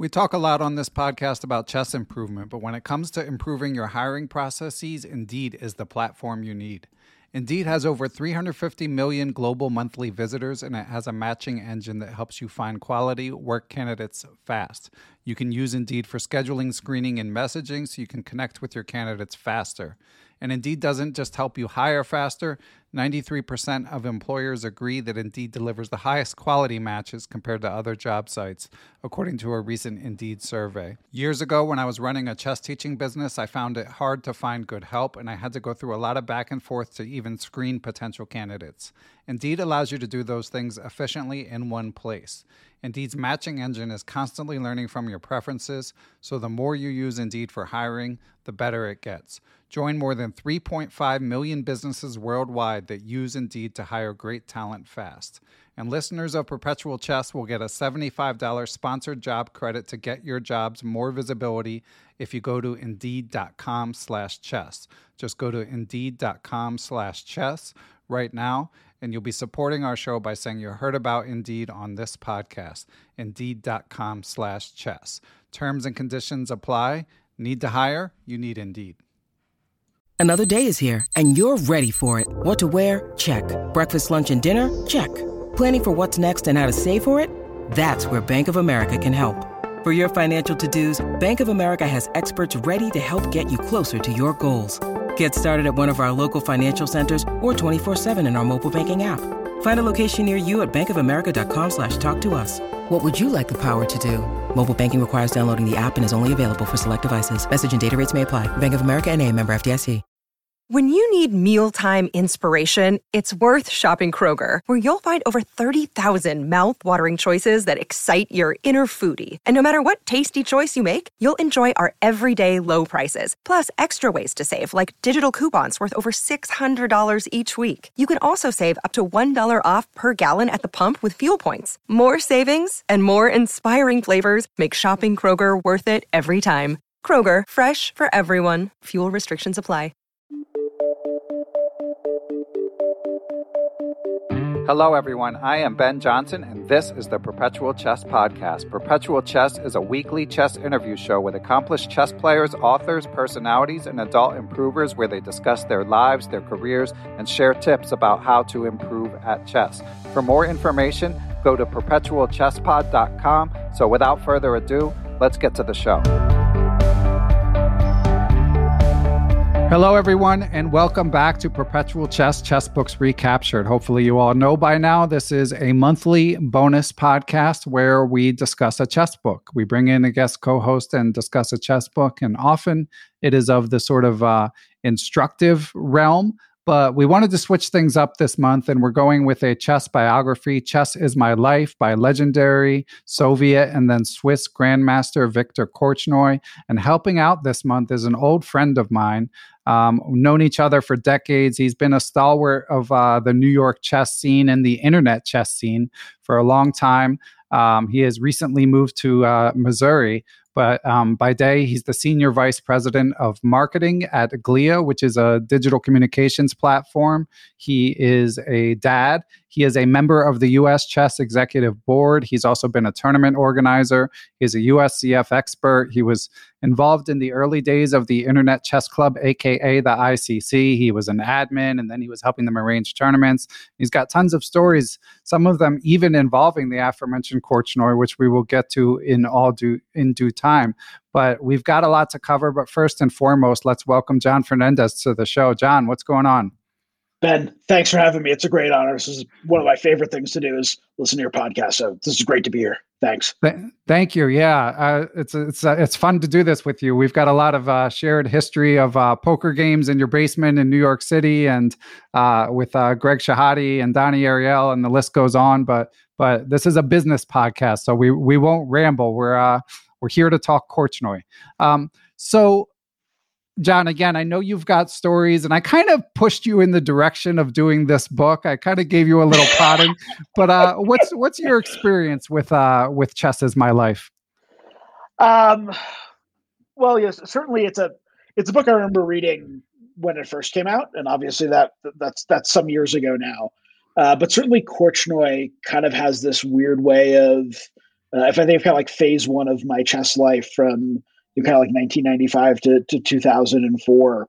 We talk a lot on this podcast about chess improvement, but when it comes to improving your hiring processes, Indeed is the platform you need. Indeed has over 350 million global monthly visitors, and it has a matching engine that helps you find quality work candidates fast. You can use Indeed for scheduling, screening, and messaging so you can connect with your candidates faster. And Indeed doesn't just help you hire faster. 93% of employers agree that Indeed delivers the highest quality matches compared to other job sites, according to a recent Indeed survey. Years ago, when I was running a chess teaching business, I found it hard to find good help, and I had to go through a lot of back and forth to even screen potential candidates. Indeed allows you to do those things efficiently in one place. Indeed's matching engine is constantly learning from your preferences, so the more you use Indeed for hiring, the better it gets. Join more than 3.5 million businesses worldwide that use Indeed to hire great talent fast. And listeners of Perpetual Chess will get a $75 sponsored job credit to get your jobs more visibility if you go to Indeed.com/chess. Just go to Indeed.com/chess right now, and you'll be supporting our show by saying you heard about Indeed on this podcast. Indeed.com/chess. Terms and conditions apply. Need to hire? You need Indeed. Another day is here, and you're ready for it. What to wear? Check. Breakfast, lunch, and dinner? Check. Planning for what's next and how to save for it? That's where Bank of America can help. For your financial to-dos, Bank of America has experts ready to help get you closer to your goals. Get started at one of our local financial centers or 24/7 in our mobile banking app. Find a location near you at bankofamerica.com/talktous. What would you like the power to do? Mobile banking requires downloading the app and is only available for select devices. Message and data rates may apply. Bank of America N.A., member FDIC. When you need mealtime inspiration, it's worth shopping Kroger, where you'll find over 30,000 mouth-watering choices that excite your inner foodie. And no matter what tasty choice you make, you'll enjoy our everyday low prices, plus extra ways to save, like digital coupons worth over $600 each week. You can also save up to $1 off per gallon at the pump with fuel points. More savings and more inspiring flavors make shopping Kroger worth it every time. Kroger, fresh for everyone. Fuel restrictions apply. Hello, everyone. I am Ben Johnson, and this is the Perpetual Chess Podcast. Perpetual Chess is a weekly chess interview show with accomplished chess players, authors, personalities, and adult improvers where they discuss their lives, their careers, and share tips about how to improve at chess. For more information, go to perpetualchesspod.com. So without further ado, let's get to the show. Hello, everyone, and welcome back to Perpetual Chess, Chess Books Recaptured. Hopefully you all know by now this is a monthly bonus podcast where we discuss a chess book. We bring in a guest co-host and discuss a chess book, and often it is of the sort of instructive realm. But we wanted to switch things up this month, and we're going with a chess biography, Chess is My Life, by legendary Soviet and then Swiss Grandmaster Viktor Korchnoi. And helping out this month is an old friend of mine. Known each other for decades. He's been a stalwart of the New York chess scene and the internet chess scene for a long time. He has recently moved to Missouri, but by day, he's the senior vice president of marketing at Glia, which is a digital communications platform. He is a dad. He is a member of the U.S. Chess Executive Board. He's also been a tournament organizer. He's a USCF expert. He was involved in the early days of the Internet Chess Club, aka the ICC. He was an admin, and then he was helping them arrange tournaments. He's got tons of stories, some of them even involving the aforementioned Korchnoi, which we will get to in due time. But we've got a lot to cover. But first and foremost, let's welcome John Fernandez to the show. John, what's going on? Ben, thanks for having me. It's a great honor. This is one of my favorite things to do is listen to your podcast. So this is great to be here. Thanks. Thank you. Yeah, it's fun to do this with you. We've got a lot of shared history of poker games in your basement in New York City, and with Greg Shahade and Donnie Ariel, and the list goes on. But this is a business podcast, so we won't ramble. We're here to talk Korchnoi. So, John, again, I know you've got stories, and I kind of pushed you in the direction of doing this book. I kind of gave you a little prodding, but what's your experience with Chess is My Life? Well, yes, certainly it's a book I remember reading when it first came out, and obviously that's some years ago now. But certainly Korchnoi kind of has this weird way of if I think of kind of like phase one of my chess life from kind of like 1995 to 2004,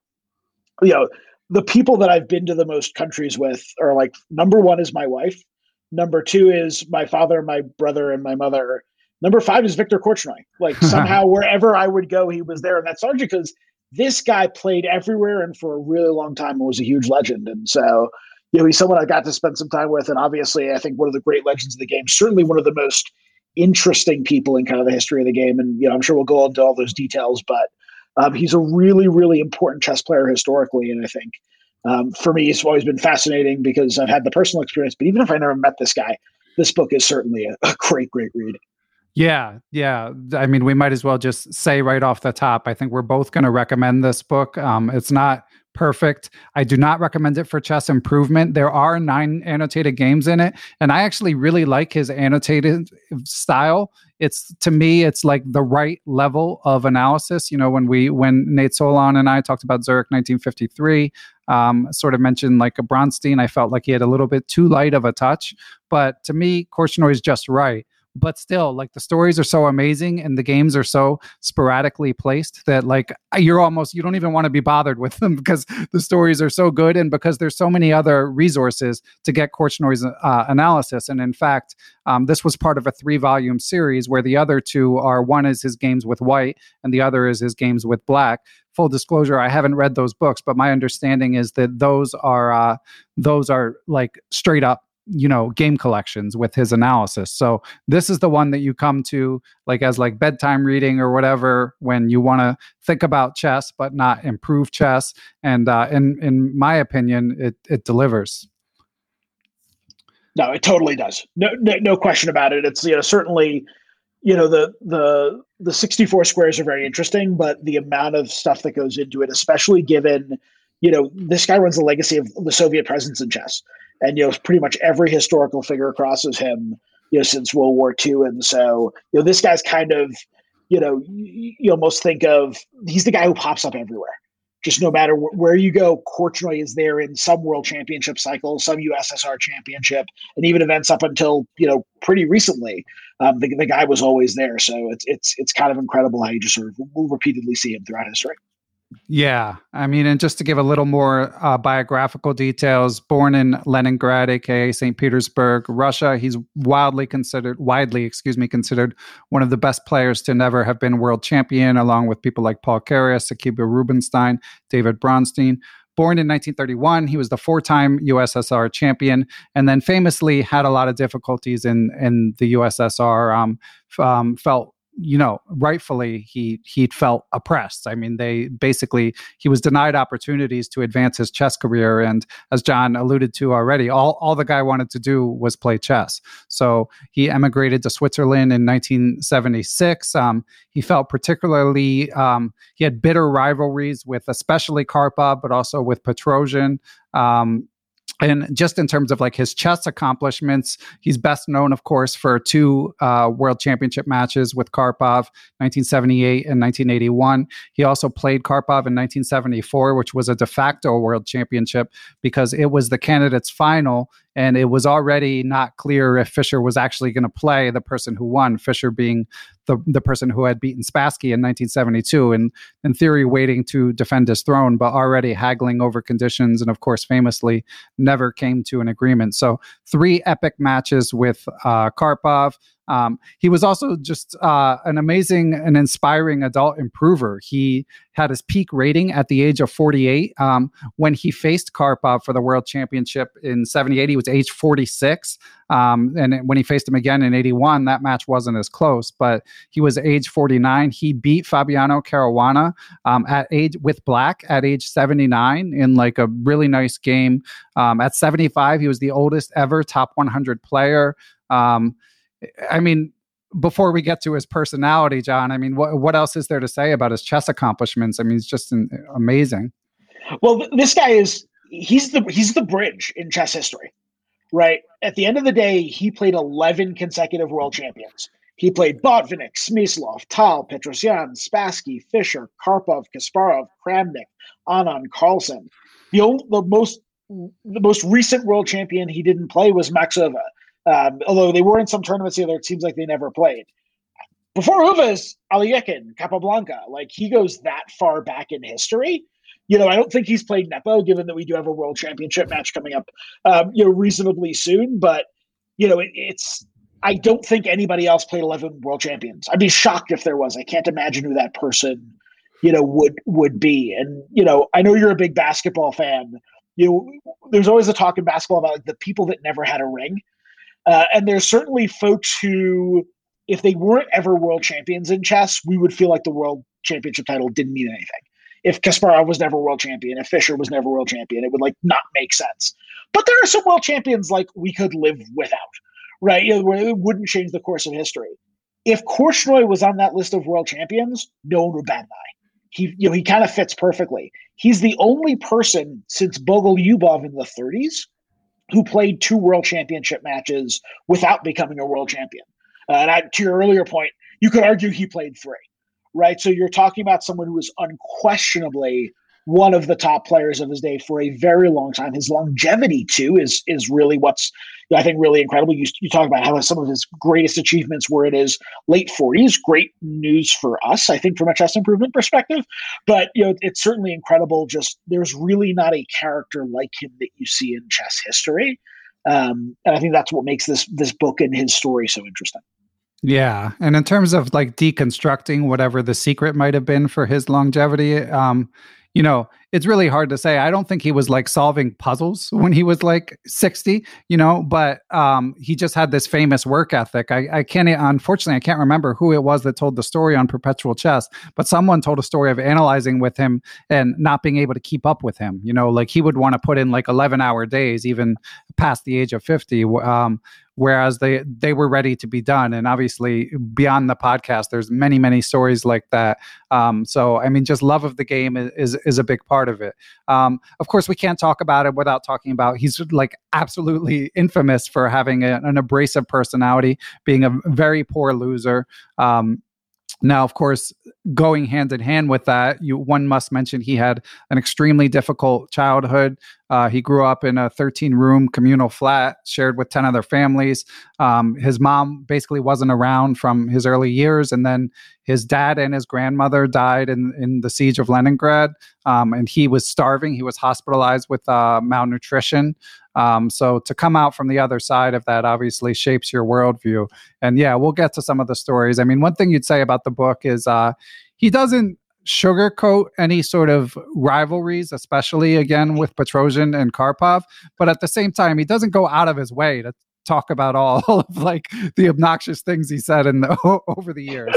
the people that I've been to the most countries with are like, number one is my wife. Number two is my father, my brother, and my mother. Number five is Victor Korchnoi. Like somehow wherever I would go, he was there. And that's largely because this guy played everywhere and for a really long time was a huge legend. And so, he's someone I got to spend some time with. And obviously, I think one of the great legends of the game, certainly one of the most interesting people in kind of the history of the game. And, I'm sure we'll go into all those details, but he's a really, really important chess player historically. And I think for me, it's always been fascinating because I've had the personal experience, but even if I never met this guy, this book is certainly a great, great read. Yeah. I mean, we might as well just say right off the top, I think we're both going to recommend this book. It's not perfect. I do not recommend it for chess improvement. There are 9 annotated games in it, and I actually really like his annotated style. To me, it's like the right level of analysis. When Nate Solon and I talked about Zurich 1953, sort of mentioned like a Bronstein, I felt like he had a little bit too light of a touch, but to me, Korchnoi is just right. But still, like the stories are so amazing and the games are so sporadically placed that like you don't even want to be bothered with them because the stories are so good and because there's so many other resources to get Korchnoi's analysis. And in fact, this was part of a 3-volume series where the other 2 are, one is his games with white and the other is his games with black. Full disclosure, I haven't read those books, but my understanding is that those are like straight up game collections with his analysis. So this is the one that you come to like as like bedtime reading or whatever when you want to think about chess but not improve chess. And in my opinion, it delivers. No, it totally does. No question about it. It's certainly the 64 squares are very interesting, but the amount of stuff that goes into it, especially given this guy runs the legacy of the Soviet presence in chess. And, pretty much every historical figure crosses him, since World War II. And so, this guy's kind of, you almost think of, he's the guy who pops up everywhere. Just no matter where you go, Korchnoi is there in some world championship cycle, some USSR championship, and even events up until, pretty recently. The guy was always there. So it's kind of incredible how you just sort of will repeatedly see him throughout history. Yeah. I mean, and just to give a little more biographical details, born in Leningrad, aka St. Petersburg, Russia, he's widely considered one of the best players to never have been world champion, along with people like Paul Karius, Akiba Rubinstein, David Bronstein. Born in 1931, he was the 4-time USSR champion, and then famously had a lot of difficulties in the USSR. Felt rightfully he felt oppressed. I mean, he was denied opportunities to advance his chess career. And as John alluded to already, all the guy wanted to do was play chess. So he emigrated to Switzerland in 1976. He felt particularly, he had bitter rivalries with especially Karpov, but also with Petrosian. And just in terms of like his chess accomplishments, he's best known, of course, for 2 world championship matches with Karpov, 1978 and 1981. He also played Karpov in 1974, which was a de facto world championship because it was the candidates' final. And it was already not clear if Fischer was actually going to play the person who won, Fischer being the person who had beaten Spassky in 1972, and in theory waiting to defend his throne, but already haggling over conditions, and of course famously never came to an agreement. So 3 epic matches with Karpov. He was also just an amazing and inspiring adult improver. He had his peak rating at the age of 48. When he faced Karpov for the World Championship in 78, he was age 46. And when he faced him again in 81, that match wasn't as close, but he was age 49. He beat Fabiano Caruana with black at age 79 in like a really nice game. At 75, he was the oldest ever top 100 player. I mean, before we get to his personality, John, I mean, what else is there to say about his chess accomplishments? I mean, he's just amazing. Well, this guy he's the bridge in chess history, right? At the end of the day, he played 11 consecutive world champions. He played Botvinnik, Smyslov, Tal, Petrosyan, Spassky, Fischer, Karpov, Kasparov, Kramnik, Anand, Carlsen. The most recent world champion he didn't play was Maxova. Although they were in some tournaments together, it seems like they never played. Before Uva's Aliyekin, Capablanca, like he goes that far back in history. I don't think he's played Nepo, given that we do have a world championship match coming up, reasonably soon. But, I don't think anybody else played 11 world champions. I'd be shocked if there was. I can't imagine who that person, would be. And, I know you're a big basketball fan. There's always a talk in basketball about like the people that never had a ring. And there's certainly folks who, if they weren't ever world champions in chess, we would feel like the world championship title didn't mean anything. If Kasparov was never world champion, if Fischer was never world champion, it would like not make sense. But there are some world champions like we could live without, right? Where it wouldn't change the course of history. If Korchnoi was on that list of world champions, no one would bat an eye. He kind of fits perfectly. He's the only person since Bogolyubov in the 30s who played 2 world championship matches without becoming a world champion. To your earlier point, you could argue he played 3. Right. So you're talking about someone who was unquestionably one of the top players of his day for a very long time. His longevity, too, is really what's, I think, really incredible. You talk about how some of his greatest achievements were in his late 40s. Great news for us, I think, from a chess improvement perspective. But, it's certainly incredible. Just there's really not a character like him that you see in chess history. And I think that's what makes this book and his story so interesting. Yeah. And in terms of like deconstructing whatever the secret might have been for his longevity, it's really hard to say. I don't think he was like solving puzzles when he was like 60, but he just had this famous work ethic. Unfortunately, I can't remember who it was that told the story on Perpetual Chess, but someone told a story of analyzing with him and not being able to keep up with him. Like he would want to put in like 11-hour days, even past the age of 50. Whereas they were ready to be done. And obviously beyond the podcast, there's many, many stories like that. So, I mean, just love of the game is a big part of it. Of course, we can't talk about it without talking about, he's like absolutely infamous for having an abrasive personality, being a very poor loser. Now, of course, going hand in hand with that, one must mention he had an extremely difficult childhood. He grew up in a 13-room communal flat shared with 10 other families. His mom basically wasn't around from his early years, and then his dad and his grandmother died in the siege of Leningrad, and he was starving. He was hospitalized with malnutrition. So to come out from the other side of that obviously shapes your worldview. And yeah, we'll get to some of the stories. I mean, one thing you'd say about the book is he doesn't sugarcoat any sort of rivalries, especially again with Petrosian and Karpov. But at the same time, he doesn't go out of his way to talk about all of like the obnoxious things he said over the years.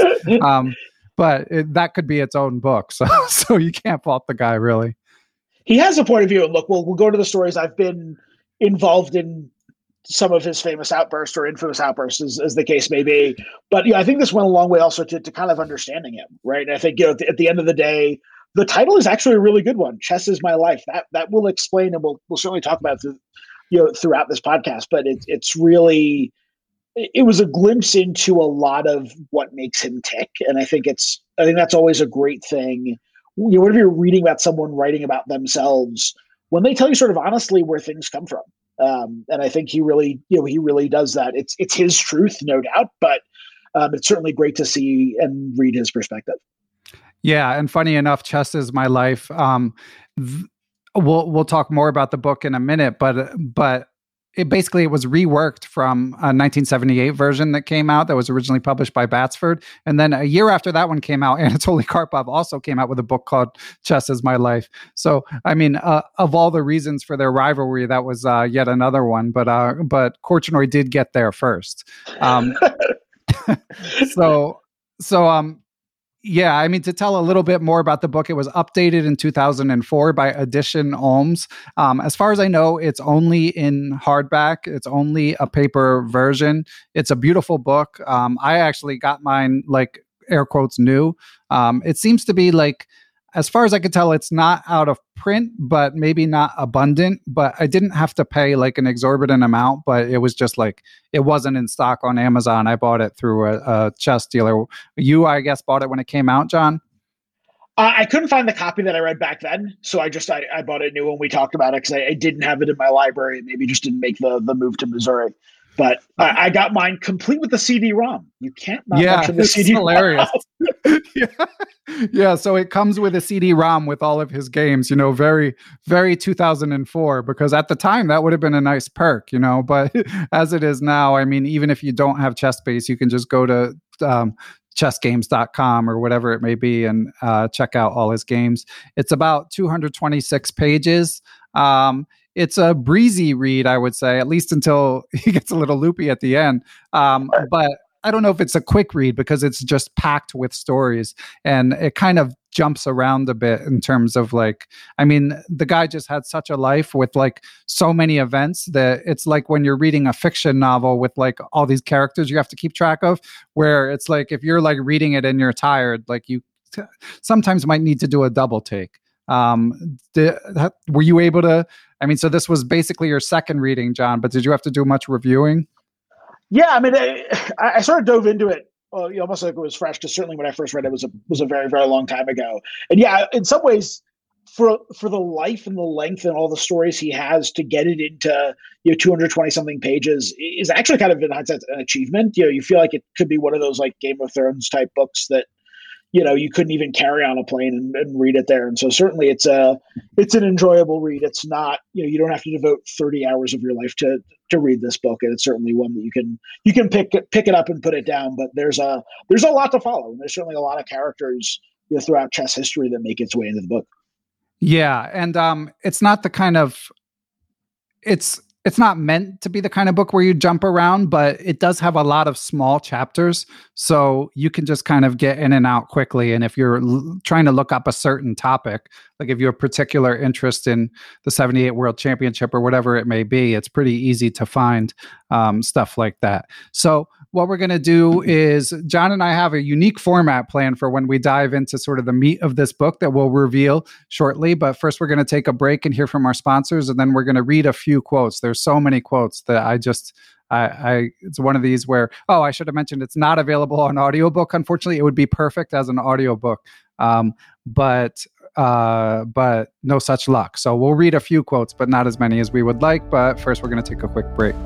But that could be its own book. So you can't fault the guy, really. He has a point of view. And look, we'll go to the stories. I've been involved in some of his famous outbursts or infamous outbursts, as the case may be. But I think this went a long way also to kind of understanding him, right? And I think at the end of the day, the title is actually a really good one. Chess is My Life. That will explain, and we'll certainly talk about throughout this podcast. But it's really, it was a glimpse into a lot of what makes him tick, and I think that's always a great thing. Whenever you're reading about someone writing about themselves, when they tell you sort of honestly where things come from. And I think he really does that. It's his truth, no doubt, but it's certainly great to see and read his perspective. Yeah. And funny enough, Chess is My Life. We'll talk more about the book in a minute, but it was reworked from a 1978 version that came out that was originally published by Batsford. And then a year after that one came out, Anatoly Karpov also came out with a book called Chess is My Life. So, I mean, of all the reasons for their rivalry, that was yet another one. But Korchnoi did get there first. Yeah, I mean, to tell a little bit more about the book, it was updated in 2004 by Edition Olms. As far as I know, it's only in hardback. It's only a paper version. It's a beautiful book. I actually got mine, like, air quotes, new. It seems to be like, as far as I could tell, it's not out of print, but maybe not abundant. But I didn't have to pay like an exorbitant amount, but it was just like, it wasn't in stock on Amazon. I bought it through a chess dealer. You, I guess, bought it when it came out, John? I couldn't find the copy that I read back then. So I bought it new when we talked about it because I didn't have it in my library. Maybe just didn't make the move to Missouri. But I got mine complete with the CD-ROM. You can't not mention the it's CD-ROM. Hilarious. Yeah. So it comes with a CD-ROM with all of his games, very, very 2004, because at the time that would have been a nice perk, but as it is now, I mean, even if you don't have ChessBase, you can just go to chessgames.com or whatever it may be and check out all his games. It's about 226 pages. It's a breezy read, I would say, at least until he gets a little loopy at the end. But I don't know if it's a quick read because it's just packed with stories, and it kind of jumps around a bit in terms of the guy just had such a life with so many events that it's like when you're reading a fiction novel with all these characters you have to keep track of, where it's like if you're reading it and you're tired, you sometimes might need to do a double take. Were you able to, so this was basically your second reading, John, but did you have to do much reviewing? Yeah, I mean, I sort of dove into it almost like it was fresh, because certainly when I first read it was a very, very long time ago. And yeah, in some ways, for the life and the length and all the stories he has, to get it into 220 something pages is actually kind of, in hindsight, an achievement. You feel like it could be one of those Game of Thrones type books that you couldn't even carry on a plane and read it there. And so certainly it's an enjoyable read. It's not, you don't have to devote 30 hours of your life to read this book. And it's certainly one that you can pick it up and put it down, but there's a lot to follow. And there's certainly a lot of characters throughout chess history that make its way into the book. Yeah. And it's not the kind of, it's not meant to be the kind of book where you jump around, but it does have a lot of small chapters. So you can just kind of get in and out quickly. And if you're trying to look up a certain topic, like if you have particular interest in the 78 World Championship or whatever it may be, it's pretty easy to find stuff like that. So what we're going to do is John and I have a unique format planned for when we dive into sort of the meat of this book that we'll reveal shortly. But first, we're going to take a break and hear from our sponsors, and then we're going to read a few quotes. There's so many quotes that it's one of these where, I should have mentioned it's not available on audiobook. Unfortunately, it would be perfect as an audiobook. But no such luck. So we'll read a few quotes, but not as many as we would like. But first, we're going to take a quick break.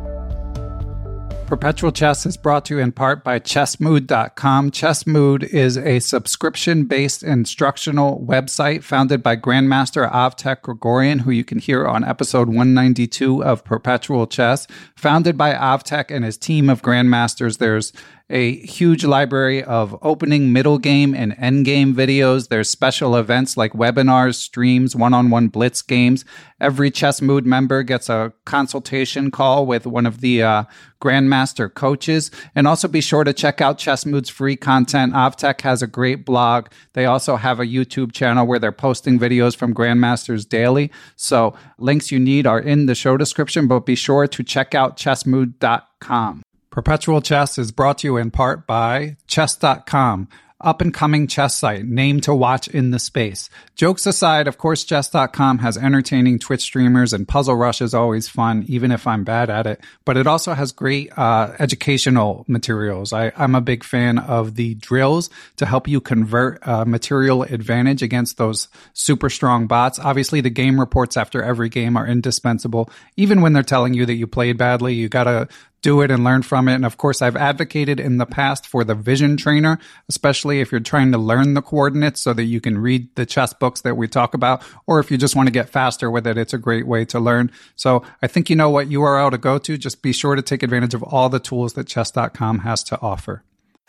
Perpetual Chess is brought to you in part by chessmood.com. Chessmood is a subscription-based instructional website founded by Grandmaster Avtek Grigorian, who you can hear on episode 192 of Perpetual Chess. Founded by Avtek and his team of Grandmasters, there's a huge library of opening, middle game, and end game videos. There's special events like webinars, streams, one-on-one blitz games. Every Chessmood member gets a consultation call with one of the Grandmaster coaches. And also be sure to check out Chessmood's free content. Avtek has a great blog. They also have a YouTube channel where they're posting videos from Grandmasters daily. So links you need are in the show description, but be sure to check out chessmood.com. Perpetual Chess is brought to you in part by Chess.com, up-and-coming chess site, named to watch in the space. Jokes aside, of course, Chess.com has entertaining Twitch streamers, and Puzzle Rush is always fun, even if I'm bad at it. But it also has great educational materials. I'm a big fan of the drills to help you convert material advantage against those super strong bots. Obviously, the game reports after every game are indispensable. Even when they're telling you that you played badly, you gotta do it and learn from it. And of course, I've advocated in the past for the Vision Trainer, especially if you're trying to learn the coordinates so that you can read the chess books that we talk about, or if you just want to get faster with it, it's a great way to learn. So I think you know what URL to go to. Just be sure to take advantage of all the tools that chess.com has to offer.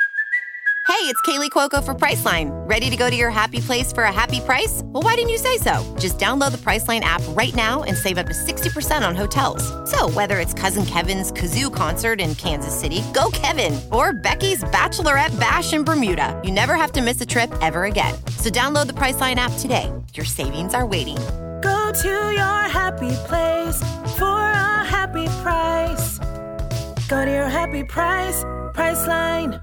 Hey, it's Kaylee Cuoco for Priceline. Ready to go to your happy place for a happy price? Well, why didn't you say so? Just download the Priceline app right now and save up to 60% on hotels. So whether it's Cousin Kevin's Kazoo Concert in Kansas City, go Kevin, or Becky's Bachelorette Bash in Bermuda, you never have to miss a trip ever again. So download the Priceline app today. Your savings are waiting. Go to your happy place for a happy price. Go to your happy price, Priceline.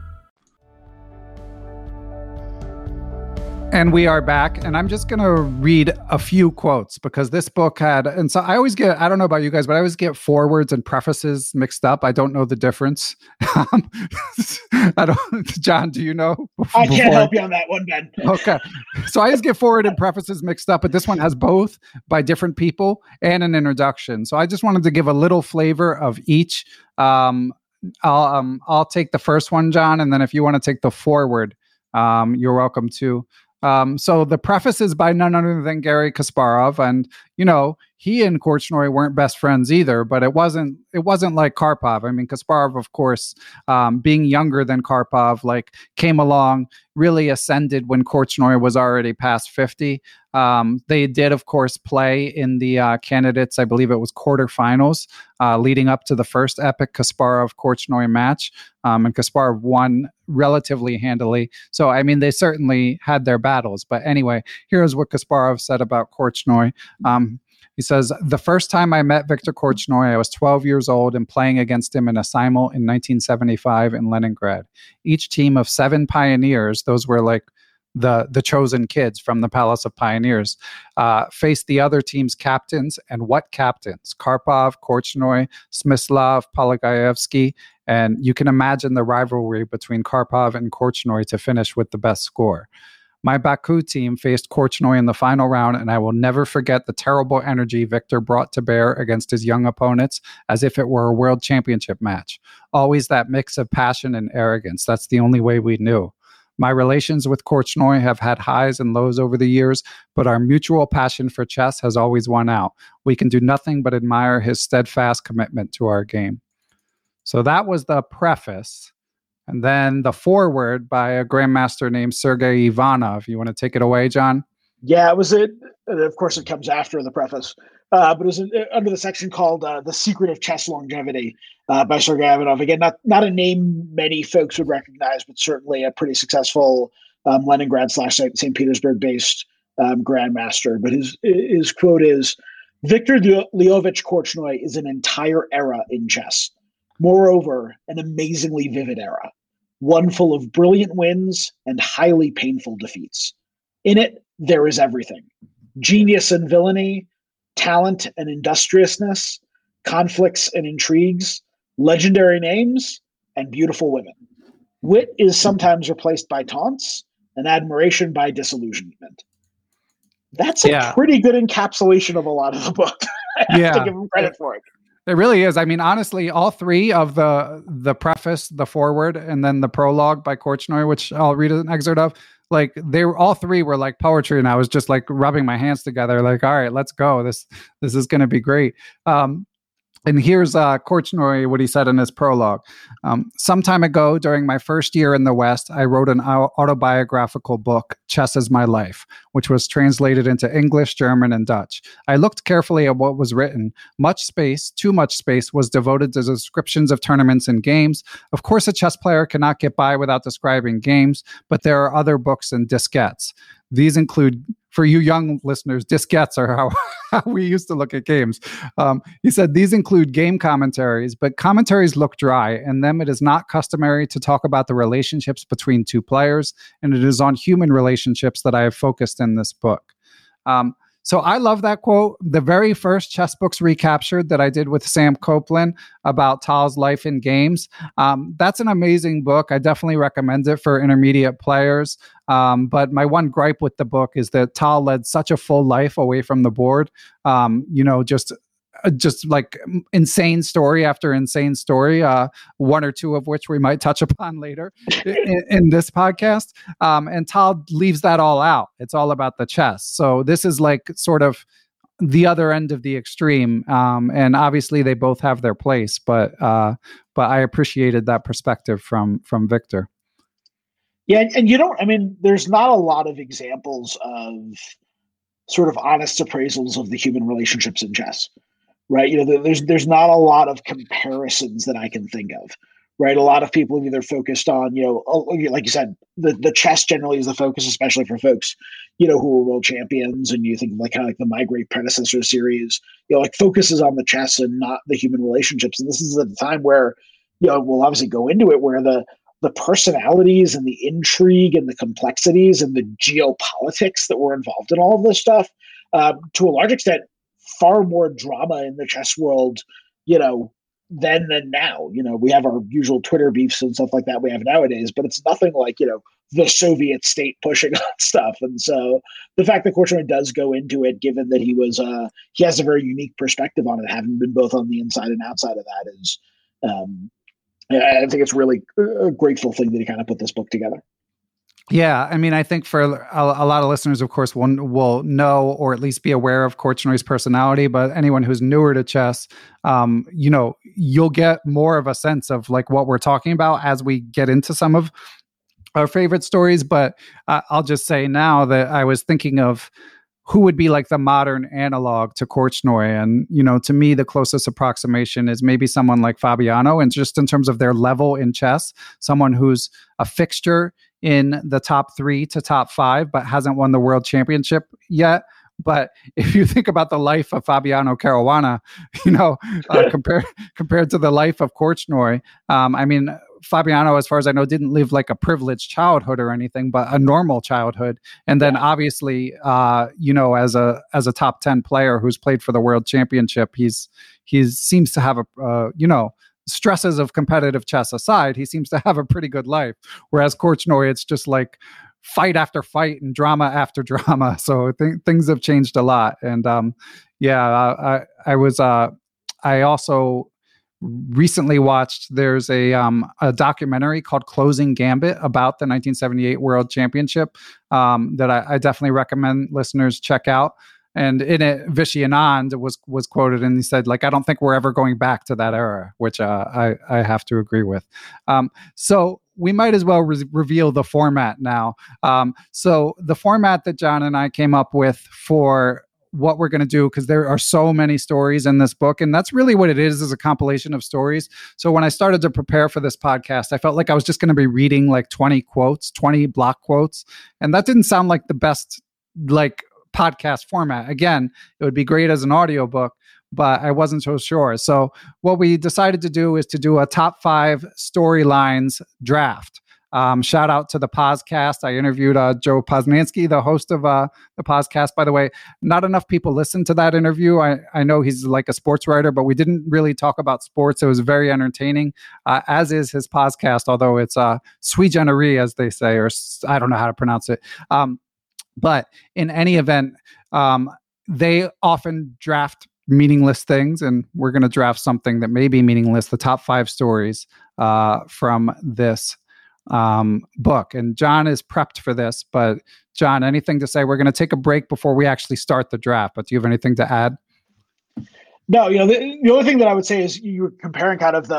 And we are back, and I'm just going to read a few quotes because this book had, and so I always get, I don't know about you guys, but I always get forewords and prefaces mixed up. I don't know the difference. John, do you know? I can't help you on that one, Ben. Okay. So I just get forward and prefaces mixed up, but this one has both by different people and an introduction. So I just wanted to give a little flavor of each I'll take the first one, John, and then if you want to take the forward, you're welcome to. So the preface is by none other than Garry Kasparov, and he and Korchnoi weren't best friends either, but it wasn't like Karpov. I mean, Kasparov, of course, being younger than Karpov, came along, really ascended when Korchnoi was already past 50. They did, of course, play in the candidates, I believe it was quarterfinals, leading up to the first epic Kasparov-Korchnoi match. And Kasparov won relatively handily. So, I mean, they certainly had their battles. But anyway, here's what Kasparov said about Korchnoi. He says, "The first time I met Viktor Korchnoi, I was 12 years old and playing against him in a simul in 1975 in Leningrad. Each team of 7 pioneers," those were the chosen kids from the Palace of Pioneers, faced the other team's captains. And what captains? Karpov, Korchnoi, Smyslov, Polygaevsky. And you can imagine the rivalry between Karpov and Korchnoi to finish with the best score. My Baku team faced Korchnoi in the final round, and I will never forget the terrible energy Viktor brought to bear against his young opponents as if it were a world championship match. Always that mix of passion and arrogance. That's the only way we knew. My relations with Korchnoi have had highs and lows over the years, but our mutual passion for chess has always won out. We can do nothing but admire his steadfast commitment to our game. So that was the preface. And then the foreword by a grandmaster named Sergei Ivanov. You want to take it away, John? Yeah, it was it. Of course, it comes after the preface, but it was under the section called "The Secret of Chess Longevity" by Sergei Ivanov. Again, not a name many folks would recognize, but certainly a pretty successful Leningrad/St. Petersburg-based grandmaster. But his quote is, "Viktor Leovich Korchnoi is an entire era in chess. Moreover, an amazingly vivid era, one full of brilliant wins and highly painful defeats. In it, there is everything: genius and villainy, talent and industriousness, conflicts and intrigues, legendary names, and beautiful women. Wit is sometimes replaced by taunts, and admiration by disillusionment." That's a pretty good encapsulation of a lot of the book. I have to give him credit for it. It really is. I mean, honestly, all three of the preface, the foreword, and then the prologue by Korchnoi, which I'll read an excerpt of, all three were like poetry, and I was just rubbing my hands together, all right, let's go. This is going to be great. And here's Korchnoi, what he said in his prologue. "Some time ago, during my first year in the West, I wrote an autobiographical book, Chess is My Life, which was translated into English, German, and Dutch. I looked carefully at what was written. Too much space was devoted to descriptions of tournaments and games. Of course, a chess player cannot get by without describing games, but there are other books and diskettes. These include," for you young listeners, diskettes are how we used to look at games. He said, "These include game commentaries, but commentaries look dry. In them, it is not customary to talk about the relationships between two players, and it is on human relationships that I have focused in this book." So I love that quote. The very first Chess Books Recaptured that I did with Sam Copeland about Tal's life in games, that's an amazing book. I definitely recommend it for intermediate players. But my one gripe with the book is that Tal led such a full life away from the board. Just like insane story after insane story, one or two of which we might touch upon later in this podcast. And Tal leaves that all out. It's all about the chess. So this is sort of the other end of the extreme. And obviously they both have their place, but I appreciated that perspective from Viktor. Yeah. And there's not a lot of examples of sort of honest appraisals of the human relationships in chess. Right. There's not a lot of comparisons that I can think of. Right. A lot of people have either focused on, like you said, the chess generally is the focus, especially for folks, who are world champions. And you think kind of the Migrate predecessor series, focuses on the chess and not the human relationships. And this is at the time where, we'll obviously go into it, where the personalities and the intrigue and the complexities and the geopolitics that were involved in all of this stuff, to a large extent, far more drama in the chess world, then than now. We have our usual Twitter beefs and stuff like that we have nowadays, but it's nothing like, the Soviet state pushing on stuff. And so the fact that Korchnoi does go into it, given that he has a very unique perspective on it, having been both on the inside and outside of that, I think it's really a grateful thing that he kind of put this book together. Yeah, I mean, I think for a lot of listeners, of course, will know or at least be aware of Korchnoi personality. But anyone who's newer to chess, you'll get more of a sense of like what we're talking about as we get into some of our favorite stories. But I'll just say now that I was thinking of who would be like the modern analog to Korchnoi. And, to me, the closest approximation is maybe someone like Fabiano. And just in terms of their level in chess, someone who's a fixture in the top 3 to top 5, but hasn't won the world championship yet. But if you think about the life of Fabiano Caruana, compared to the life of Korchnoi, I mean, Fabiano, as far as I know, didn't live like a privileged childhood or anything, but a normal childhood. And then obviously, as a top 10 player who's played for the world championship, he seems to have stresses of competitive chess aside, he seems to have a pretty good life. Whereas Korchnoi, it's just like fight after fight and drama after drama. So things have changed a lot. And I also recently watched, there's a documentary called Closing Gambit about the 1978 World Championship that I definitely recommend listeners check out. And in it, Vishy Anand was quoted, and he said, like, I don't think we're ever going back to that era, which I have to agree with. So we might as well reveal the format now. So the format that John and I came up with for what we're going to do, because there are so many stories in this book, and that's really what it is a compilation of stories. So when I started to prepare for this podcast, I felt like I was just going to be reading like 20 block quotes, and that didn't sound like the best podcast format. Again, it would be great as an audiobook, but I wasn't so sure. So what we decided to do is to do a top 5 storylines draft. Shout out to the podcast. I interviewed Joe Posnanski, the host of the podcast. By the way, not enough people listen to that interview. I know he's like a sports writer, but we didn't really talk about sports. It was very entertaining, as is his podcast, although it's sui generis, as they say, or I don't know how to pronounce it. But in any event, they often draft meaningless things, and we're going to draft something that may be meaningless, the top 5 stories from this book. And John is prepped for this, but John, anything to say? We're going to take a break before we actually start the draft, but do you have anything to add? No, the only thing that I would say is you're comparing kind of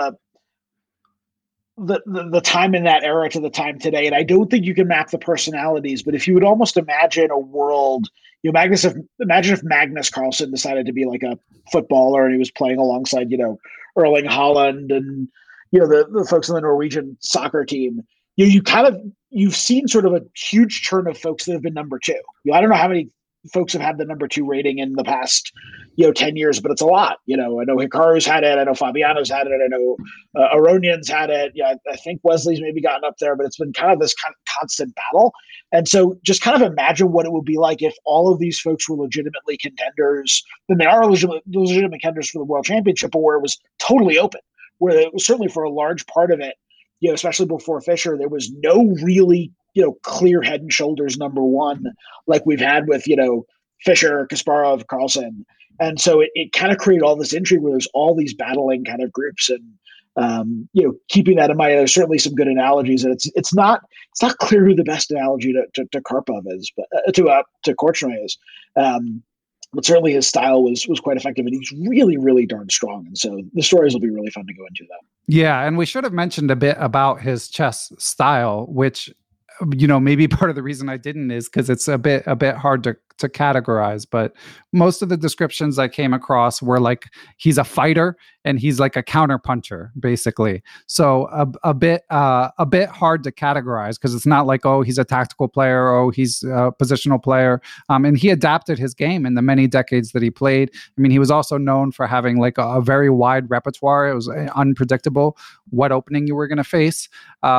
the time in that era to the time today. And I don't think you can map the personalities, but if you would almost imagine a world, imagine if Magnus Carlsen decided to be like a footballer and he was playing alongside, Erling Haaland and, the folks on the Norwegian soccer team. You've seen sort of a huge churn of folks that have been number 2. I don't know how many folks have had the number 2 rating in the past, 10 years, but it's a lot. I know Hikaru's had it. I know Fabiano's had it. I know Aronian's had it. Yeah, I think Wesley's maybe gotten up there, but it's been kind of this kind of constant battle. And so just kind of imagine what it would be like if all of these folks were legitimately contenders, then they are legitimate contenders for the World Championship, but where it was totally open, where it was certainly for a large part of it, especially before Fischer, there was no really clear head and shoulders number 1 like we've had with, Fischer, Kasparov, Carlsen. And so it kind of created all this intrigue where there's all these battling kind of groups. And, keeping that in mind, there's certainly some good analogies. And it's not clear who the best analogy to Karpov is, but to Korchnoi is. But certainly his style was quite effective, and he's really, really darn strong. And so the stories will be really fun to go into, though. Yeah, and we should have mentioned a bit about his chess style, which maybe part of the reason I didn't is because it's a bit hard to categorize. But most of the descriptions I came across were like he's a fighter and he's like a counter puncher, basically. So a bit hard to categorize because it's not like, oh, he's a tactical player, oh, he's a positional player. And he adapted his game in the many decades that he played. I mean, he was also known for having like a very wide repertoire. It was unpredictable what opening you were going to face.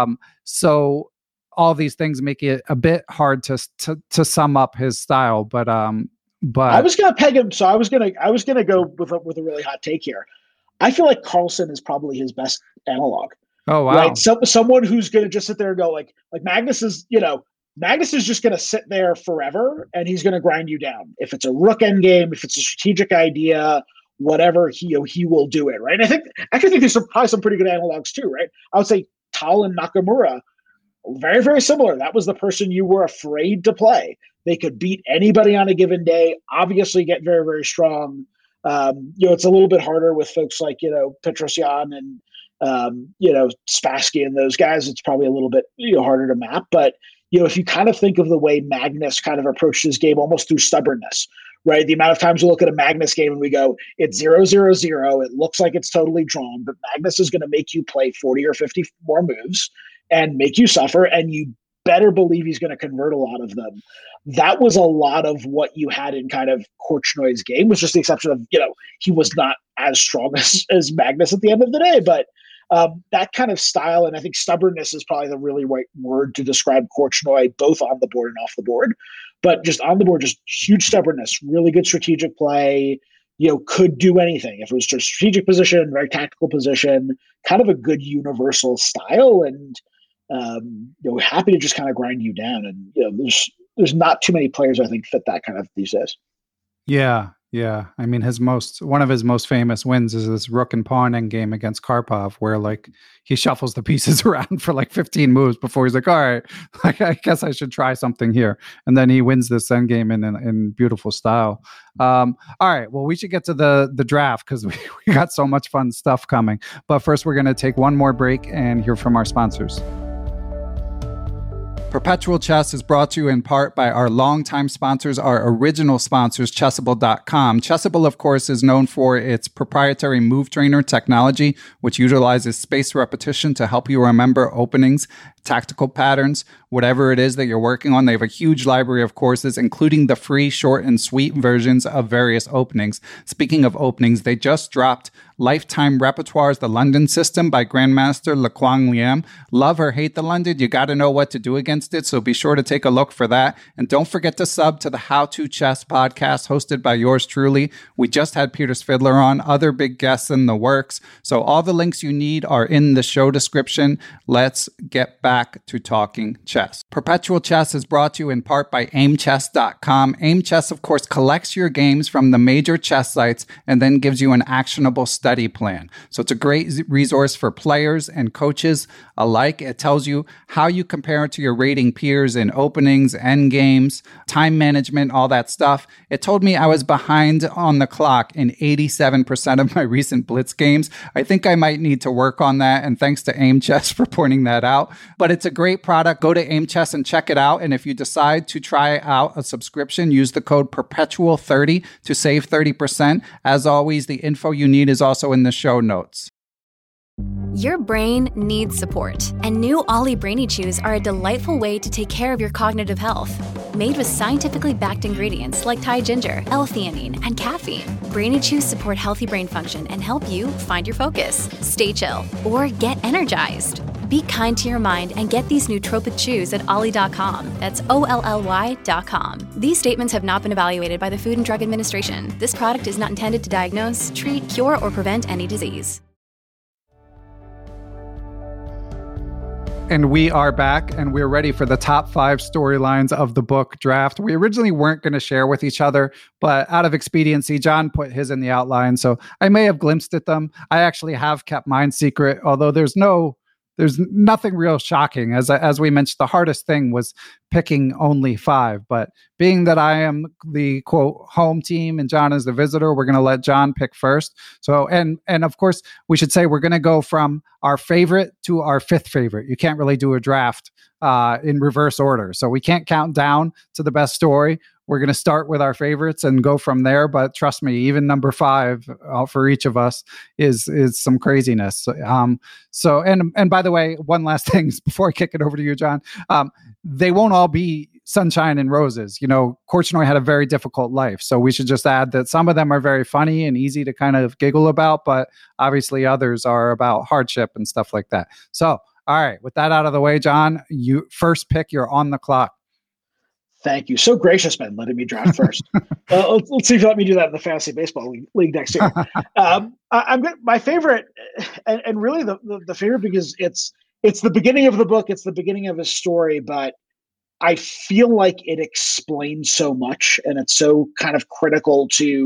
So all these things make it a bit hard to sum up his style, but I was going to peg him. So I was going to go with a really hot take here. I feel like Carlsen is probably his best analog. Oh, wow. Right? Someone who's going to just sit there and go like Magnus is, Magnus is just going to sit there forever and he's going to grind you down. If it's a rook endgame, if it's a strategic idea, whatever he will do it, right? And I actually think there's probably some pretty good analogs too, right? I would say Tal and Nakamura, very, very similar. That was the person you were afraid to play. They could beat anybody on a given day, obviously get very, very strong. It's a little bit harder with folks like, Petrosyan and, Spassky and those guys. It's probably a little bit harder to map. But, if you kind of think of the way Magnus kind of approached his game almost through stubbornness, right? The amount of times we look at a Magnus game and we go, it's 0-0-0. It looks like it's totally drawn, but Magnus is going to make you play 40 or 50 more moves and make you suffer. And you better believe he's going to convert a lot of them. That was a lot of what you had in kind of Korchnoj's game, with just the exception of, he was not as strong as Magnus at the end of the day. But that kind of style, and I think stubbornness is probably the really right word to describe Korchnoj, both on the board and off the board. But just on the board, just huge stubbornness, really good strategic play, could do anything. If it was just strategic position, very tactical position, kind of a good universal style, and happy to just kind of grind you down. And there's not too many players I think fit that kind of these days. Yeah. I mean, one of his most famous wins is this rook and pawn endgame against Karpov, where like he shuffles the pieces around for like 15 moves before he's like, all right, I guess I should try something here, and then he wins this endgame in beautiful style. All right, well, we should get to the draft because we got so much fun stuff coming. But first, we're going to take one more break and hear from our sponsors. Perpetual Chess is brought to you in part by our longtime sponsors, our original sponsors, Chessable.com. Chessable, of course, is known for its proprietary move trainer technology, which utilizes spaced repetition to help you remember openings, tactical patterns, whatever it is that you're working on. They have a huge library of courses, including the free, short, and sweet versions of various openings. Speaking of openings, they just dropped Lifetime Repertoires, The London System by Grandmaster Lequang Liam. Love or hate the London, you got to know what to do against it, so be sure to take a look for that. And don't forget to sub to the How to Chess podcast hosted by yours truly. We just had Peter Svidler on, other big guests in the works. So all the links you need are in the show description. Let's get back to talking chess. Perpetual Chess is brought to you in part by aimchess.com. Aimchess, of course, collects your games from the major chess sites and then gives you an actionable study plan. So it's a great resource for players and coaches alike. It tells you how you compare to your rating peers in openings, end games, time management, all that stuff. It told me I was behind on the clock in 87% of my recent Blitz games. I think I might need to work on that, and thanks to Aimchess for pointing that out. But it's a great product. Go to Aimchess and check it out. And if you decide to try out a subscription, use the code Perpetual30 to save 30%. As always, the info you need is also in the show notes. Your brain needs support, and new Ollie Brainy Chews are a delightful way to take care of your cognitive health. Made with scientifically backed ingredients like Thai ginger, L-theanine, and caffeine, Brainy Chews support healthy brain function and help you find your focus, stay chill, or get energized. Be kind to your mind and get these nootropic chews at ollie.com. That's OLLY.com. These statements have not been evaluated by the Food and Drug Administration. This product is not intended to diagnose, treat, cure, or prevent any disease. And we are back, and we're ready for the top 5 storylines of the book Draft. We originally weren't going to share with each other, but out of expediency, John put his in the outline, so I may have glimpsed at them. I actually have kept mine secret, although there's nothing real shocking. As we mentioned, the hardest thing was picking only 5. But being that I am the quote home team and John is the visitor, we're going to let John pick first. So, and of course, we should say we're going to go from our favorite to our 5th favorite. You can't really do a draft in reverse order. So we can't count down to the best story. We're going to start with our favorites and go from there. But trust me, even number 5 for each of us is some craziness. So, and by the way, one last thing before I kick it over to you, John, they won't all be sunshine and roses. Korchnoj had a very difficult life. So we should just add that some of them are very funny and easy to kind of giggle about, but obviously others are about hardship and stuff like that. So, all right, with that out of the way, John, you first pick, you're on the clock. Thank you. So gracious, man, letting me draft first. Let's see if you let me do that in the Fantasy Baseball League next year. I'm good. My favorite, and really the favorite because it's the beginning of the book. It's the beginning of a story, but I feel like it explains so much, and it's so kind of critical to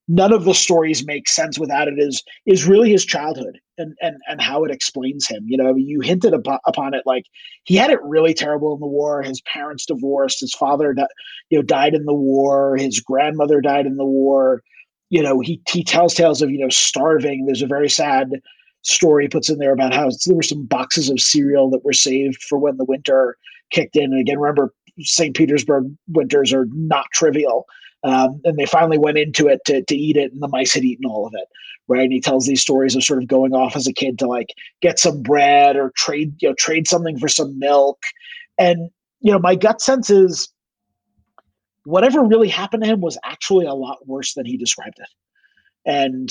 none of the stories make sense without it is really his childhood and how it explains him. You know, I mean, you hinted upon it, like he had it really terrible in the war. His parents divorced. His father, died in the war. His grandmother died in the war. You know, he tells tales of, starving. There's a very sad story he puts in there about how there were some boxes of cereal that were saved for when the winter kicked in. And again, remember, St. Petersburg winters are not trivial. And they finally went into it to eat it, and the mice had eaten all of it, right? And he tells these stories of sort of going off as a kid to like get some bread or trade something for some milk. And, my gut sense is whatever really happened to him was actually a lot worse than he described it. And,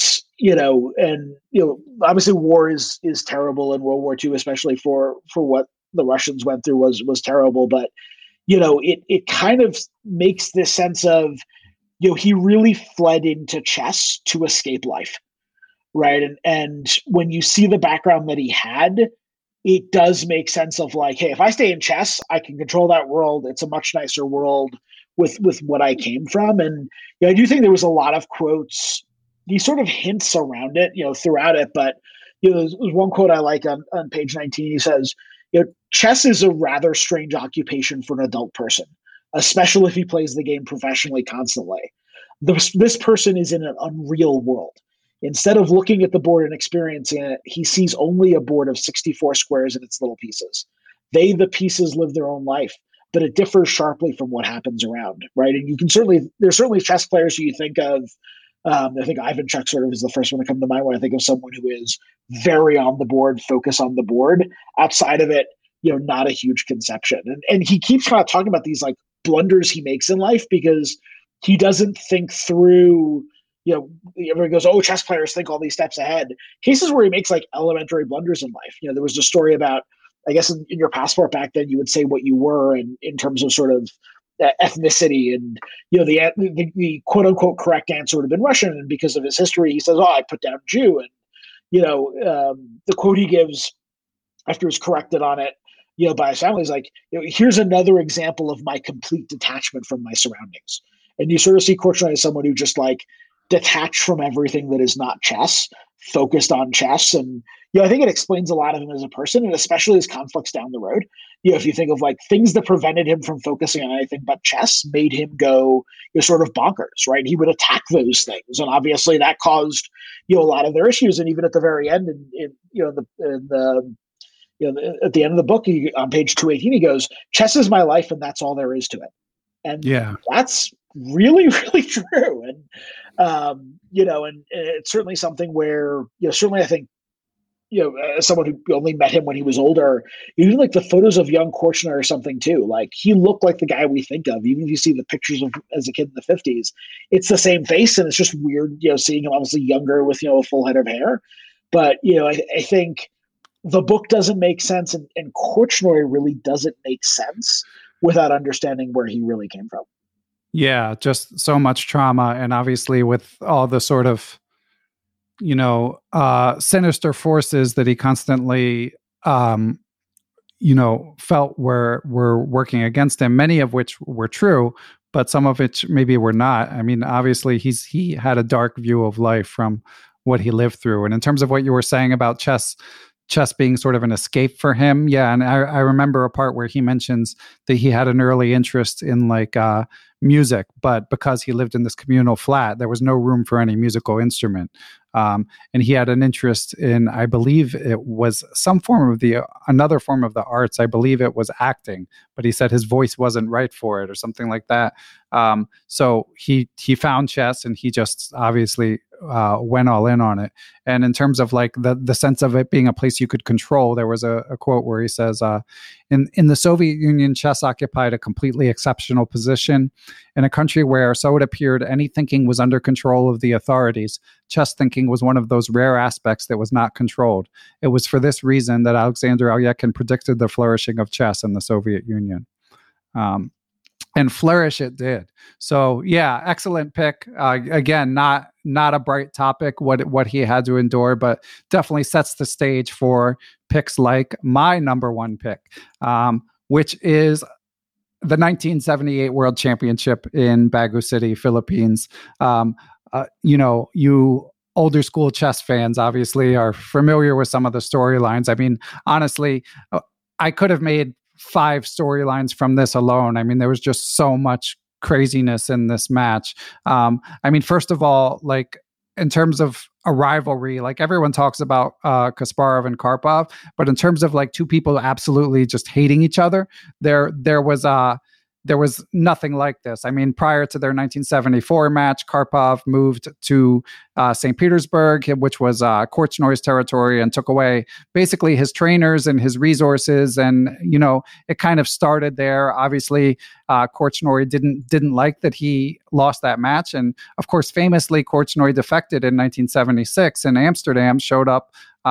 obviously war is terrible, and World War II, especially for what the Russians went through, was terrible. But, it kind of makes this sense of, he really fled into chess to escape life, right? And when you see the background that he had, it does make sense of like, hey, if I stay in chess, I can control that world. It's a much nicer world with what I came from. And I do think there was a lot of quotes, these sort of hints around it, throughout it. But there's one quote I like on page 19. He says, chess is a rather strange occupation for an adult person, especially if he plays the game professionally constantly. This person is in an unreal world. Instead of looking at the board and experiencing it, he sees only a board of 64 squares and its little pieces. The pieces, live their own life, but it differs sharply from what happens around, right? And there's certainly chess players who you think of. I think Ivanchuk sort of is the first one to come to mind when I think of someone who is very on the board, focus on the board. Outside of it, not a huge conception. And he keeps kind of talking about these like blunders he makes in life because he doesn't think through, everyone goes, oh, chess players think all these steps ahead. Cases where he makes like elementary blunders in life. There was a story about, I guess in your passport back then, you would say what you were in terms of sort of ethnicity, and the quote unquote correct answer would have been Russian, and because of his history he says, oh, I put down Jew. And the quote he gives after he's corrected on it by his family is like, here's another example of my complete detachment from my surroundings. And you sort of see Korchnoi as someone who just like detached from everything that is not chess, focused on chess. And I think it explains a lot of him as a person, and especially his conflicts down the road. If you think of like things that prevented him from focusing on anything but chess, made him go sort of bonkers, right? He would attack those things, and obviously that caused a lot of their issues. And even at the very end, at the end of the book, on page 218, he goes, "Chess is my life, and that's all there is to it." And that's really, really true. And and it's certainly something where certainly I think. As someone who only met him when he was older, even like the photos of young Korchnoi or something too, like he looked like the guy we think of. Even if you see the pictures of as a kid in the 50s, it's the same face, and it's just weird, seeing him obviously younger with, a full head of hair. But, I think the book doesn't make sense, and Korchnoi really doesn't make sense without understanding where he really came from. Yeah, just so much trauma, and obviously with all the sort of sinister forces that he constantly, felt were working against him, many of which were true, but some of which maybe were not. I mean, obviously he had a dark view of life from what he lived through. And in terms of what you were saying about chess being sort of an escape for him. Yeah. And I remember a part where he mentions that he had an early interest in like music, but because he lived in this communal flat, there was no room for any musical instrument. And he had an interest in, I believe it was another form of the arts. I believe it was acting, but he said his voice wasn't right for it or something like that. So he found chess, and he just obviously went all in on it. And in terms of like the sense of it being a place you could control, there was a quote where he says, in the Soviet Union, chess occupied a completely exceptional position. In a country where, so it appeared, any thinking was under control of the authorities, chess thinking was one of those rare aspects that was not controlled. It was for this reason that Alexander Alekhine predicted the flourishing of chess in the Soviet Union. And flourish it did. So yeah, excellent pick. Again, not a bright topic, what he had to endure, but definitely sets the stage for picks like my number one pick, which is the 1978 World Championship in Baguio City, Philippines. you older school chess fans obviously are familiar with some of the storylines. I mean, honestly, I could have made 5 storylines from this alone. I mean, there was just so much craziness in this match. I mean, first of all, like in terms of a rivalry, like everyone talks about Kasparov and Karpov, but in terms of like two people absolutely just hating each other, there was nothing like this. I mean, prior to their 1974 match, Karpov moved to St. Petersburg, which was Korchnoi's territory, and took away basically his trainers and his resources. And, it kind of started there. Obviously, Korchnoi didn't like that he lost that match. And of course, famously, Korchnoi defected in 1976 in Amsterdam, showed up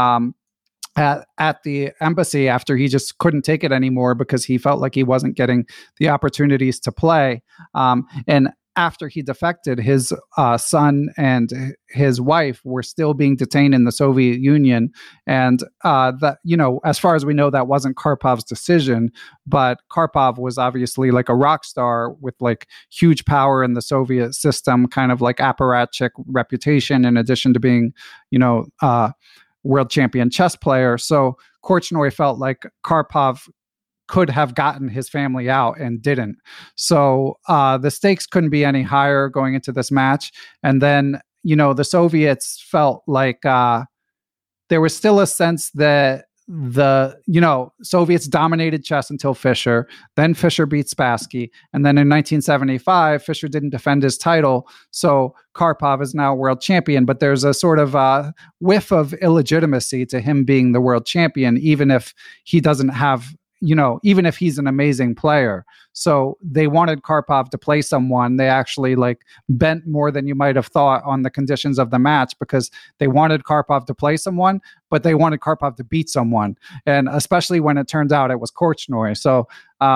at the embassy after he just couldn't take it anymore because he felt like he wasn't getting the opportunities to play. And after he defected, his son and his wife were still being detained in the Soviet Union. And as far as we know, that wasn't Karpov's decision, but Karpov was obviously like a rock star with like huge power in the Soviet system, kind of like apparatchik reputation, in addition to being, world champion chess player. So Korchnoi felt like Karpov could have gotten his family out and didn't. So the stakes couldn't be any higher going into this match. And then, the Soviets felt like there was still a sense that Soviets dominated chess until Fischer. Then Fischer beat Spassky. And then in 1975, Fischer didn't defend his title. So Karpov is now world champion. But there's a sort of whiff of illegitimacy to him being the world champion, even if he doesn't have, even if he's an amazing player. So they wanted Karpov to play someone. They actually bent more than you might have thought on the conditions of the match, because they wanted Karpov to play someone, but they wanted Karpov to beat someone. And especially when it turned out it was Korchnoi. So,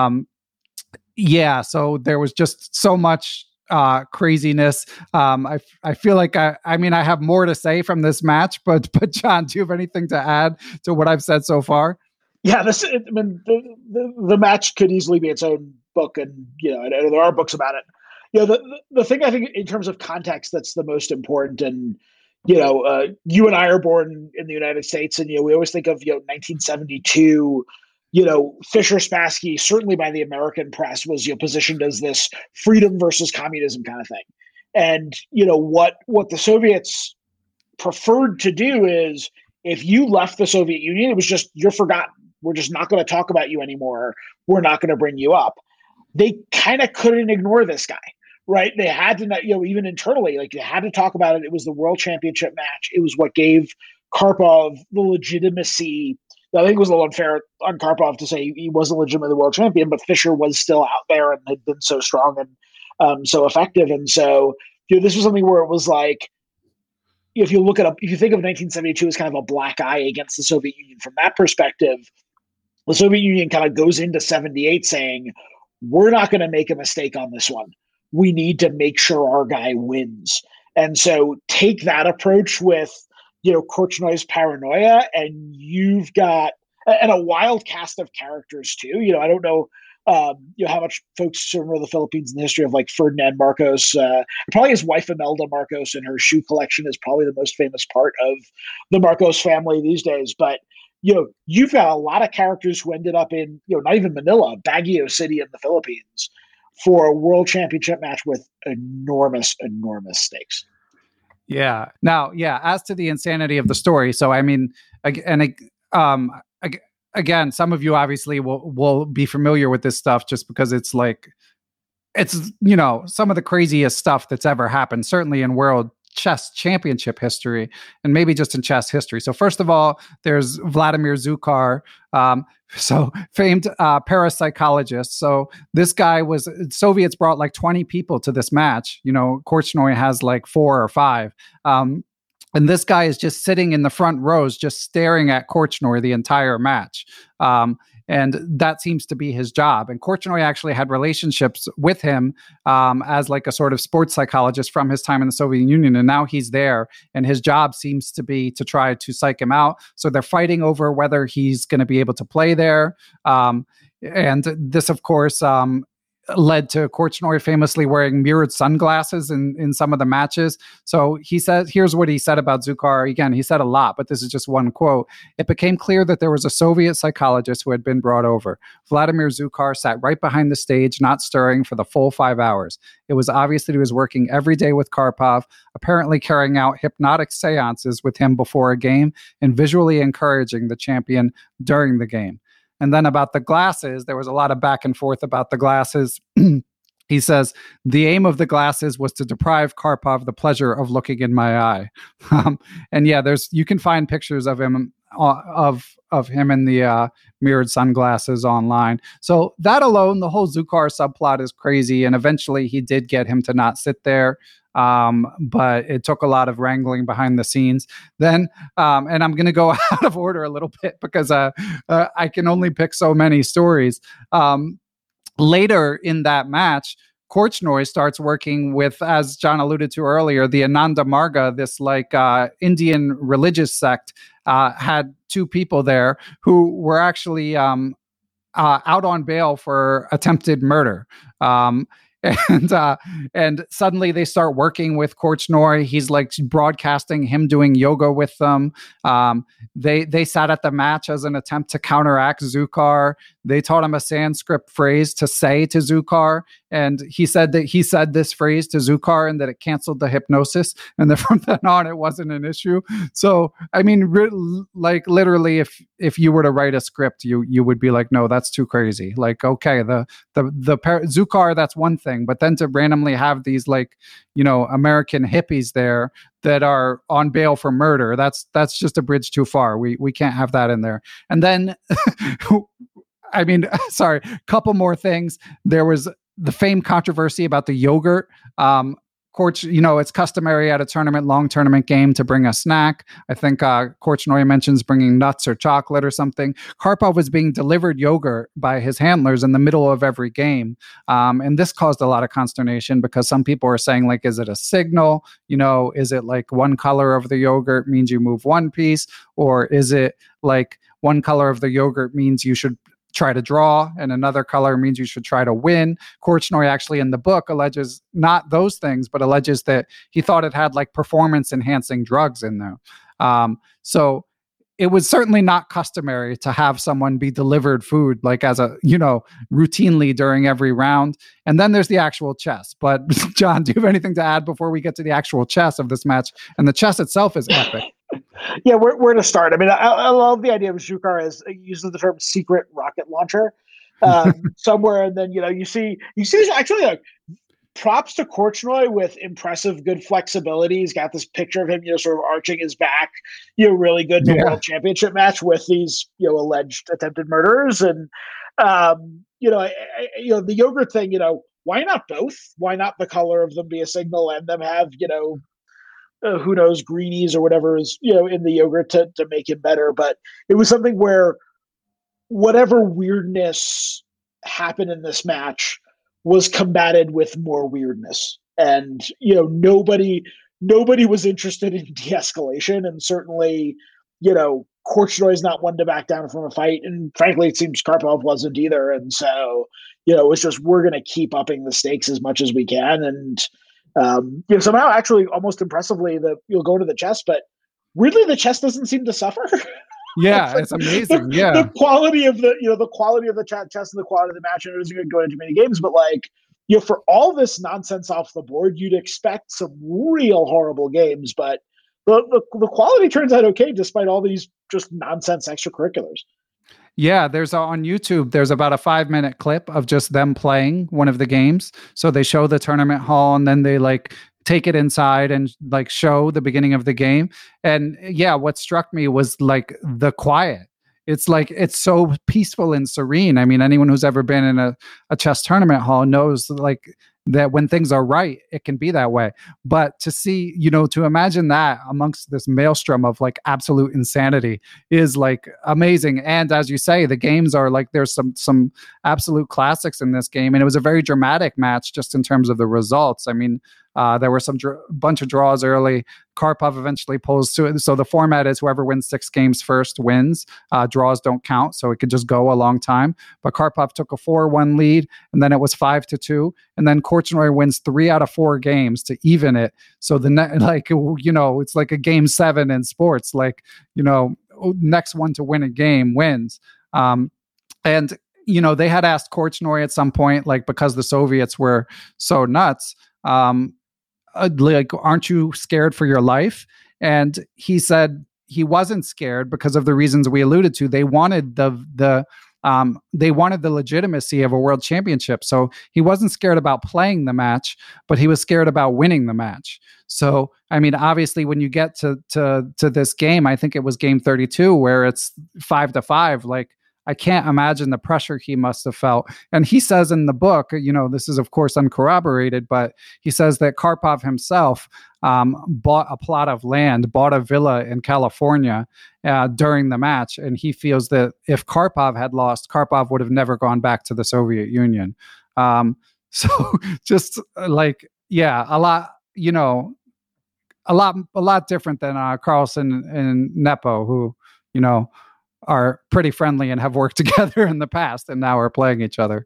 so there was just so much craziness. I feel like I have more to say from this match, but John, do you have anything to add to what I've said so far? Yeah, the match could easily be its own book, and there are books about it. The thing I think in terms of context that's the most important, and you and I are born in the United States, and we always think of 1972. Fischer Spassky, certainly by the American press, was positioned as this freedom versus communism kind of thing, and what the Soviets preferred to do is, if you left the Soviet Union, it was just, you're forgotten. We're just not going to talk about you anymore. We're not going to bring you up. They kind of couldn't ignore this guy, right? They had to, even internally, they had to talk about it. It was the world championship match. It was what gave Karpov the legitimacy. I think it was a little unfair on Karpov to say he wasn't legitimately the world champion, but Fischer was still out there and had been so strong and so effective. And so, this was something where it was like, if you think of 1972 as kind of a black eye against the Soviet Union from that perspective, the Soviet Union kind of goes into 78 saying, we're not going to make a mistake on this one. We need to make sure our guy wins. And so take that approach with, Korchnoi's paranoia, and you've got a wild cast of characters too. I don't know, how much folks remember the Philippines and the history of Ferdinand Marcos. Probably his wife Imelda Marcos and her shoe collection is probably the most famous part of the Marcos family these days. But you've got a lot of characters who ended up in not even Manila, Baguio City in the Philippines, for a world championship match with enormous stakes. Yeah. Now, as to the insanity of the story, so I mean, again, some of you obviously will be familiar with this stuff just because it's some of the craziest stuff that's ever happened, certainly in world chess championship history, and maybe just in chess history. So first of all, there's Vladimir Zukar, so famed parapsychologist. So this guy Soviets brought 20 people to this match. Korchnoi has 4 or 5. And this guy is just sitting in the front rows, just staring at Korchnoi the entire match. And that seems to be his job. And Korchnoi actually had relationships with him as a sort of sports psychologist from his time in the Soviet Union. And now he's there, and his job seems to be to try to psych him out. So they're fighting over whether he's going to be able to play there. And this, of course, led to Korchnoi famously wearing mirrored sunglasses in some of the matches. So he said, here's what he said about Dzhoukar. Again, he said a lot, but this is just one quote. It became clear that there was a Soviet psychologist who had been brought over. Vladimir Dzhoukar sat right behind the stage, not stirring for the full 5 hours. It was obvious that he was working every day with Karpov, apparently carrying out hypnotic seances with him before a game and visually encouraging the champion during the game. And then about the glasses, there was a lot of back and forth about the glasses. He says, the aim of the glasses was to deprive Karpov the pleasure of looking in my eye. And yeah, you can find pictures of him of him in the mirrored sunglasses online. So that alone, the whole Dzhoukar subplot is crazy. And eventually he did get him to not sit there. But it took a lot of wrangling behind the scenes. Then, and I'm going to go out of order a little bit because I can only pick so many stories. Later in that match, Korchnoi starts working with, as John alluded to earlier, the Ananda Marga, this like Indian religious sect, had two people there who were actually out on bail for attempted murder. And suddenly they start working with Korchnoi. He's like broadcasting him doing yoga with them. They sat at the match as an attempt to counteract Dzhoukar. They taught him a Sanskrit phrase to say to Dzhoukar, and he said that he said this phrase to Dzhoukar and that it canceled the hypnosis. And then from then on, it wasn't an issue. So I mean, like literally, if you were to write a script, you would be like, no, that's too crazy. Like, okay, the Dzhoukar, that's one thing, but then to randomly have these like, you know, American hippies there that are on bail for murder, that's just a bridge too far. We can't have that in there. And then. I mean, sorry, couple more things. There was the famed controversy about the yogurt. It's customary at a long tournament game to bring a snack. I think Korchnoi mentions bringing nuts or chocolate or something. Karpov was being delivered yogurt by his handlers in the middle of every game. And this caused a lot of consternation because some people are saying, like, is it a signal? You know, is it like one color of the yogurt means you move one piece? Or is it like one color of the yogurt means you should try to draw and another color means you should try to win? Korchnoi actually in the book alleges not those things, but alleges that he thought it had like performance enhancing drugs in there. So it was certainly not customary to have someone be delivered food like as a, you know, routinely during every round. And then there's the actual chess. But John, do you have anything to add before we get to the actual chess of this match? And the chess itself is epic. Yeah, where to start? I mean, I love the idea of Dzhoukar as uses the term secret rocket launcher somewhere, and then you see actually like props to Korchnoi with impressive good flexibility. He's got this picture of him, sort of arching his back, really good in the World Championship match with these alleged attempted murderers, and the yogurt thing. Why not both? Why not the color of them be a signal and them have who knows, greenies or whatever is, in the yogurt to make him better. But it was something where whatever weirdness happened in this match was combated with more weirdness. And, nobody was interested in de-escalation. And certainly, Korchnoi is not one to back down from a fight. And frankly, it seems Karpov wasn't either. And so, it was just, we're going to keep upping the stakes as much as we can. And, somehow actually almost impressively you'll go to the chess, but weirdly the chess doesn't seem to suffer. Yeah, it's amazing. The quality of the quality of the chess and the quality of the match, and it isn't going to go into many games, but for all this nonsense off the board, you'd expect some real horrible games, but the quality turns out okay despite all these just nonsense extracurriculars. Yeah, on YouTube, there's about a 5-minute clip of just them playing one of the games. So they show the tournament hall and then they take it inside and show the beginning of the game. And yeah, what struck me was the quiet. It's so peaceful and serene. I mean, anyone who's ever been in a chess tournament hall knows that when things are right, it can be that way. But to see, to imagine that amongst this maelstrom of like absolute insanity is like amazing. And as you say, the games are like, there's some absolute classics in this game. And it was a very dramatic match just in terms of the results. I mean, there were some bunch of draws early. Karpov eventually pulls to it. So the format is whoever wins 6 games first wins. Draws don't count, so it could just go a long time. But Karpov took a 4-1 lead, and then it was 5-2. And then Korchnoi wins 3 out of 4 games to even it. So it's like a game 7 in sports. Like, next one to win a game wins. And they had asked Korchnoi at some point, like, because the Soviets were so nuts, like, aren't you scared for your life? And he said he wasn't scared because of the reasons we alluded to. They wanted the legitimacy of a world championship. So he wasn't scared about playing the match, but he was scared about winning the match. So, I mean, obviously when you get to this game, I think it was game 32 where it's 5-5, like, I can't imagine the pressure he must have felt. And he says in the book, this is of course uncorroborated, but he says that Karpov himself bought a plot of land, bought a villa in California during the match. And he feels that if Karpov had lost, Karpov would have never gone back to the Soviet Union. So just like, yeah, a lot different than Carlsen and Nepo, who, are pretty friendly and have worked together in the past and now are playing each other.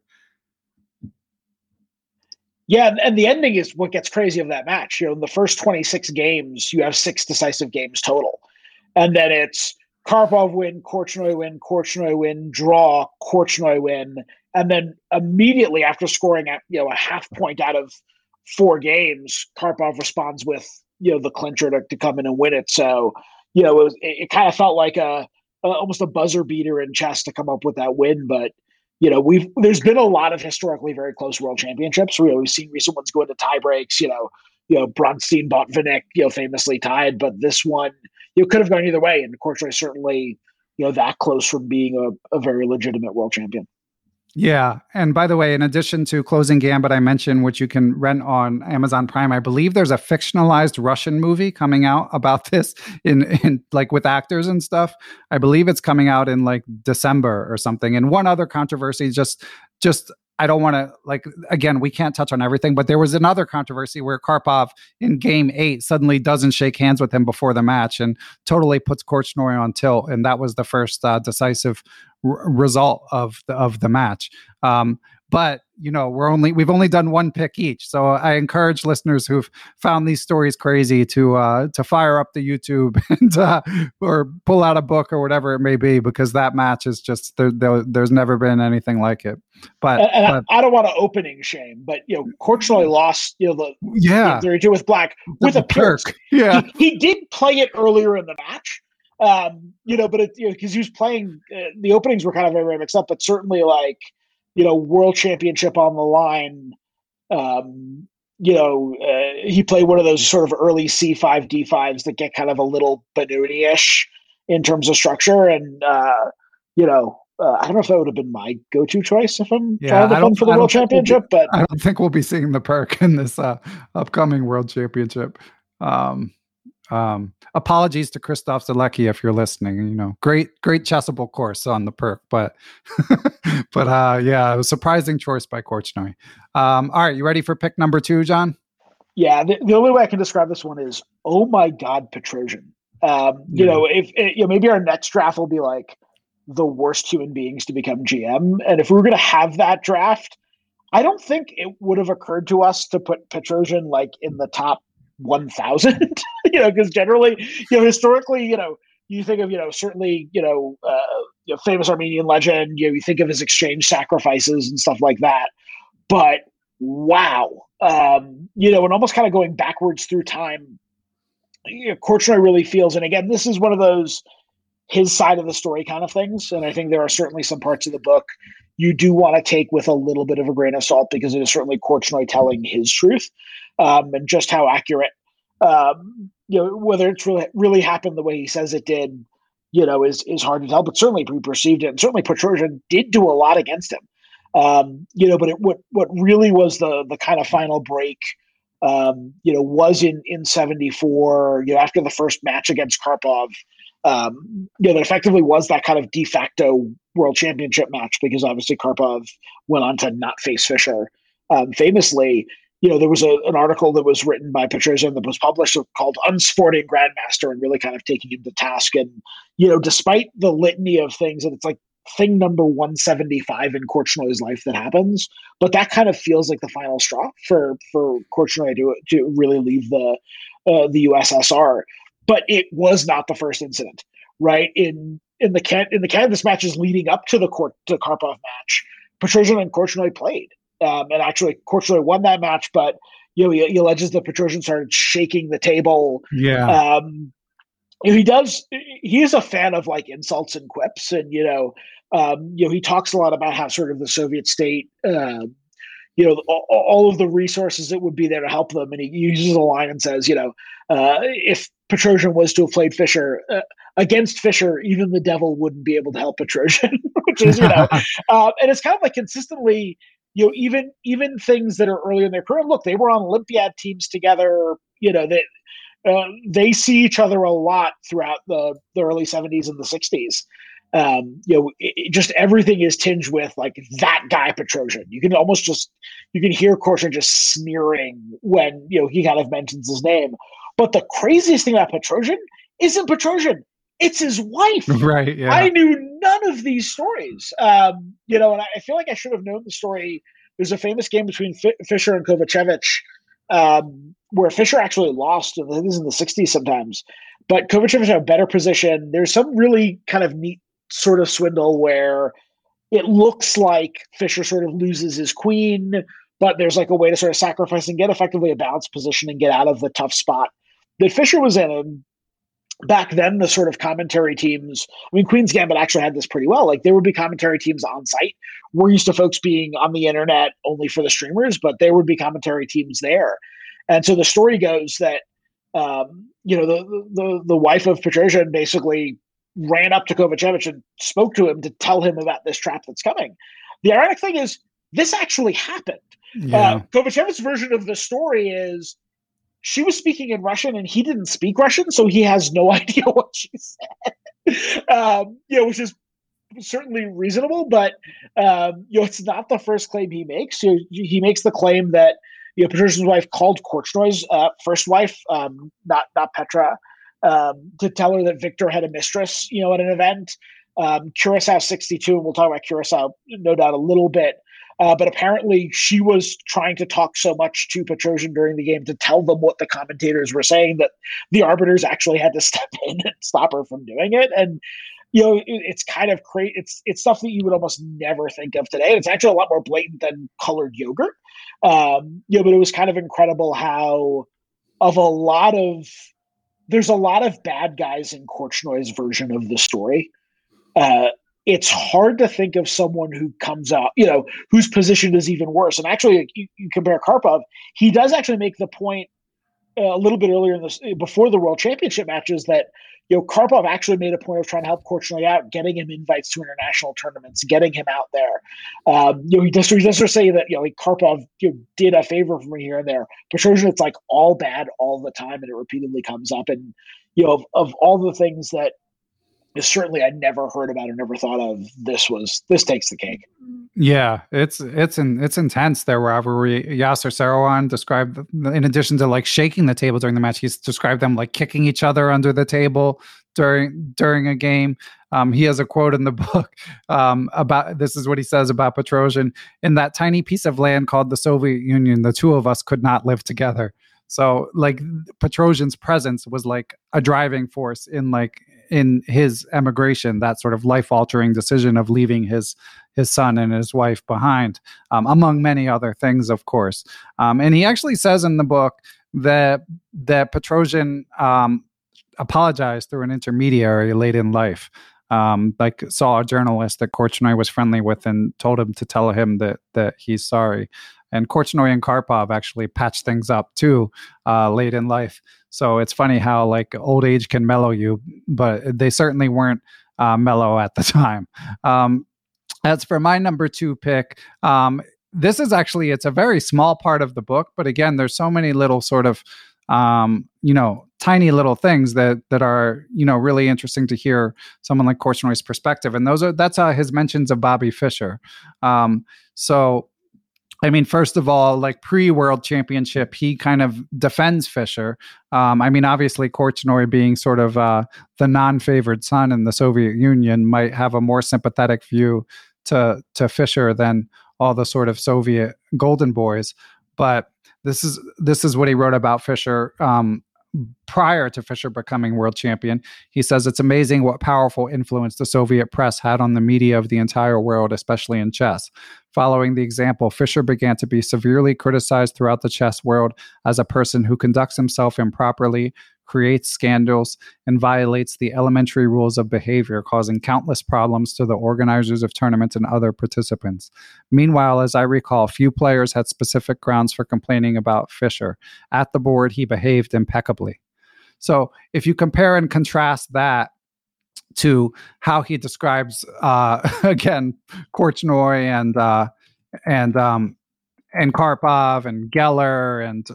Yeah, and the ending is what gets crazy of that match. In the first 26 games, you have 6 decisive games total. And then it's Karpov win, Korchnoi win, draw, Korchnoi win. And then immediately after scoring at, a half point out of 4 games, Karpov responds with, the clincher to come in and win it. So, it kind of felt like almost a buzzer beater in chess to come up with that win. But, there's been a lot of historically very close world championships. We've seen recent ones go into tie breaks, Bronstein, Botvinnik, famously tied, but this one, could have gone either way. And Korchnoi certainly, that close from being a very legitimate world champion. Yeah. And by the way, in addition to Closing Gambit, I mentioned, which you can rent on Amazon Prime, I believe there's a fictionalized Russian movie coming out about this in like with actors and stuff. I believe it's coming out in like December or something. And one other controversy, just I don't want to, like, again, we can't touch on everything, but there was another controversy where Karpov in game 8 suddenly doesn't shake hands with him before the match and totally puts Korchnoi on tilt. And that was the first decisive result of the match. But we've only done one pick each. So I encourage listeners who've found these stories crazy to fire up the YouTube and or pull out a book or whatever it may be, because that match is just there's never been anything like it. But I don't want to opening shame, but Korchnoi lost the 32 with Black with a perk. Yeah, he did play it earlier in the match. But because he was playing, the openings were kind of very, very mixed up, but certainly like, world championship on the line. He played one of those sort of early C5, D5s that get kind of a little Benuni-ish in terms of structure. And, I don't know if that would have been my go-to choice if I'm trying to fund for the world championship, but I don't think we'll be seeing the perk in this upcoming world championship. Apologies to Christoph Zalecki if you're listening. Great chessable course on the perk, but it was a surprising choice by Korchnoi. All right, you ready for pick number 2, John? Yeah, the only way I can describe this one is, oh my God, Petrosian. If maybe our next draft will be like the worst human beings to become GM, and if we were going to have that draft, I don't think it would have occurred to us to put Petrosian like in the top 1,000, because generally, historically, you think of, certainly, famous Armenian legend, you think of his exchange sacrifices and stuff like that. But wow, and almost kind of going backwards through time, Korchnoi really feels, and again, this is one of those his side of the story kind of things. And I think there are certainly some parts of the book you do want to take with a little bit of a grain of salt, because it is certainly Korchnoi telling his truth. And just how accurate, whether it's really happened the way he says it did, is hard to tell, but certainly he perceived it. And certainly Petrosian did do a lot against him. But what really was the kind of final break, was in 74, after the first match against Karpov, that effectively was that kind of de facto world championship match, because obviously Karpov went on to not face Fischer. Famously, there was an article that was written by Petrosian that was published called Unsporting Grandmaster, and really kind of taking him to task. And, despite the litany of things, and it's like thing number 175 in Korchnoi life that happens, but that kind of feels like the final straw for Korchnoi to really leave the USSR. But it was not the first incident, right? In the canvas matches leading up to the Karpov match, Petrosian and Korchnoi played. And actually, Korchnoi won that match, but he alleges that Petrosian started shaking the table. Yeah, he is a fan of like insults and quips, and he talks a lot about how sort of the Soviet state, all of the resources that would be there to help them, and he uses a line and says, if Petrosian was to have played Fischer against Fischer, even the devil wouldn't be able to help Petrosian, which is and it's kind of like consistently. Even things that are early in their career. Look, they were on Olympiad teams together. They see each other a lot throughout the early 70s and the 60s. Just everything is tinged with like that guy Petrosian. You can hear Korchnoi just sneering when he kind of mentions his name. But the craziest thing about Petrosian isn't Petrosian. It's his wife. Right. Yeah. I knew none of these stories. And I feel like I should have known the story. There's a famous game between Fischer and Kovacevic, where Fischer actually lost. I think this is in the 60s sometimes. But Kovacevic had a better position. There's some really kind of neat sort of swindle where it looks like Fischer sort of loses his queen, but there's like a way to sort of sacrifice and get effectively a balanced position and get out of the tough spot that Fischer was in. Back then, the sort of commentary teams, Queen's Gambit actually had this pretty well. Like there would be commentary teams on site. We're used to folks being on the internet only for the streamers, but there would be commentary teams there. And so the story goes that, the wife of Petrosian basically ran up to Kovacevic and spoke to him to tell him about this trap that's coming. The ironic thing is this actually happened. Yeah. Kovacevic's version of the story is, she was speaking in Russian and he didn't speak Russian, so he has no idea what she said. Which is certainly reasonable, but it's not the first claim he makes. He makes the claim that Petrosian's wife called Korchnoi's first wife, not Petra, to tell her that Victor had a mistress, at an event. Curacao 62, and we'll talk about Curacao no doubt a little bit. But apparently she was trying to talk so much to Petrosian during the game to tell them what the commentators were saying that the arbiters actually had to step in and stop her from doing it. And, it's kind of crazy. It's stuff that you would almost never think of today. It's actually a lot more blatant than colored yogurt. But it was kind of incredible how there's a lot of bad guys in Korchnoi's version of the story. It's hard to think of someone who comes out, whose position is even worse. And actually, you compare Karpov, he does actually make the point a little bit earlier before the World Championship matches that, Karpov actually made a point of trying to help Korchnoi out, getting him invites to international tournaments, getting him out there. He does sort of say that, Karpov did a favor for me here and there. Petrosian, it's like all bad all the time, and it repeatedly comes up. And, of all the things that, certainly I never heard about or never thought of, this takes the cake. Yeah, it's intense. There were Yasser Serouan described, in addition to like shaking the table during the match, he's described them like kicking each other under the table during a game. He has a quote in the book about, this is what he says about Petrosian: "In that tiny piece of land called the Soviet Union, the two of us could not live together." So like Petrosian's presence was like a driving force in his emigration, that sort of life-altering decision of leaving his son and his wife behind, among many other things, of course. And he actually says in the book that Petrosian apologized through an intermediary late in life. Saw a journalist that Korchnoi was friendly with and told him to tell him that he's sorry. And Korchnoi and Karpov actually patched things up too late in life. So it's funny how like old age can mellow you, but they certainly weren't mellow at the time. As for my number 2 pick, this is actually, it's a very small part of the book, but again, there's so many little sort of, tiny little things that are, really interesting to hear someone like Korchnoy's perspective. And that's his mentions of Bobby Fischer. So, I mean, first of all, like pre-World Championship, he kind of defends Fischer. Obviously, Korchnoi being sort of the non-favored son in the Soviet Union might have a more sympathetic view to Fischer than all the sort of Soviet golden boys. But this is what he wrote about Fischer prior to Fischer becoming world champion. He says, "It's amazing what powerful influence the Soviet press had on the media of the entire world, especially in chess. Following the example, Fischer began to be severely criticized throughout the chess world as a person who conducts himself improperly, creates scandals, and violates the elementary rules of behavior, causing countless problems to the organizers of tournaments and other participants. Meanwhile, as I recall, few players had specific grounds for complaining about Fischer. At the board, he behaved impeccably." So if you compare and contrast that to how he describes, again, Korchnoi and Karpov and Geller and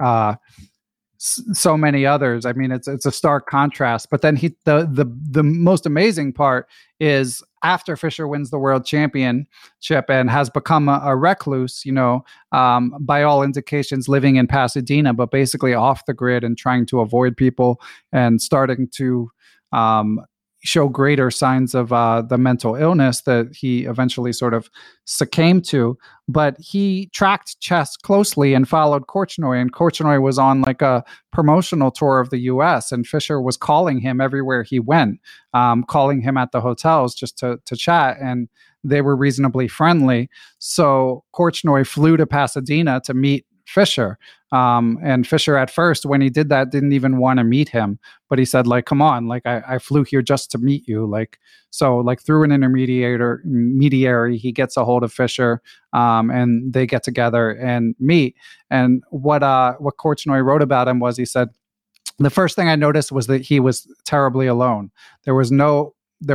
so many others. I mean, it's a stark contrast. But then the most amazing part is after Fischer wins the world championship and has become a recluse, by all indications living in Pasadena, but basically off the grid and trying to avoid people and starting to show greater signs of the mental illness that he eventually sort of succumbed to. But he tracked chess closely and followed Korchnoi, and Korchnoi was on like a promotional tour of the US, and Fischer was calling him everywhere he went, calling him at the hotels just to chat, and they were reasonably friendly. So Korchnoi flew to Pasadena to meet Fischer. And Fischer at first, when he did that, didn't even want to meet him, but he said, like, come on, like I flew here just to meet you. So through an intermediary, he gets a hold of Fischer, and they get together and meet. And what Korchnoi wrote about him was, he said, the first thing I noticed was that he was terribly alone. There was no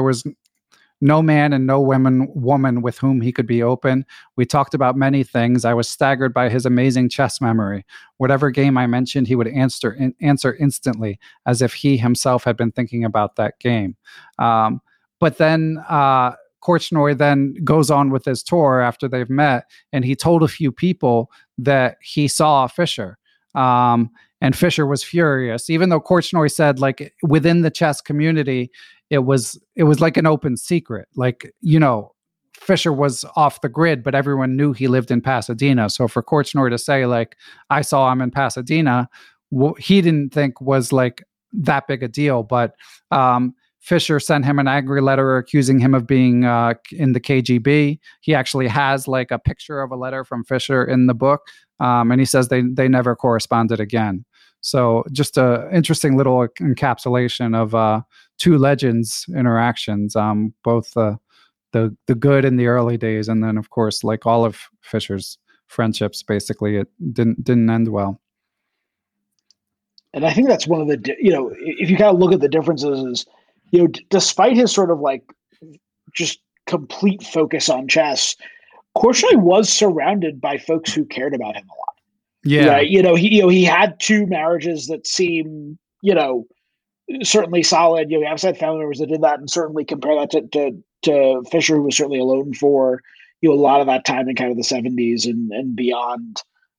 man and no woman with whom he could be open. We talked about many things. I was staggered by his amazing chess memory. Whatever game I mentioned, he would answer instantly, as if he himself had been thinking about that game. But then Korchnoi then goes on with his tour after they've met, and he told a few people that he saw Fischer. And Fischer was furious, even though Korchnoi said, like, within the chess community, it was like an open secret. Like, Fischer was off the grid, but everyone knew he lived in Pasadena. So for Korchnoi to say, like, I saw him in Pasadena, he didn't think was like that big a deal. But Fischer sent him an angry letter accusing him of being in the KGB. He actually has like a picture of a letter from Fischer in the book. And he says they never corresponded again. So just a interesting little encapsulation of two legends' interactions, both the good in the early days, and then of course, like all of Fischer's friendships, basically it didn't end well. And I think that's one of the, if you kind of look at the differences, is, despite his sort of like just complete focus on chess, Korchnoi was surrounded by folks who cared about him a lot. Yeah. Right? He had two marriages that seem, certainly solid. He obviously had family members that did that, and certainly compare that to Fischer, who was certainly alone for, a lot of that time in kind of the 70s and beyond.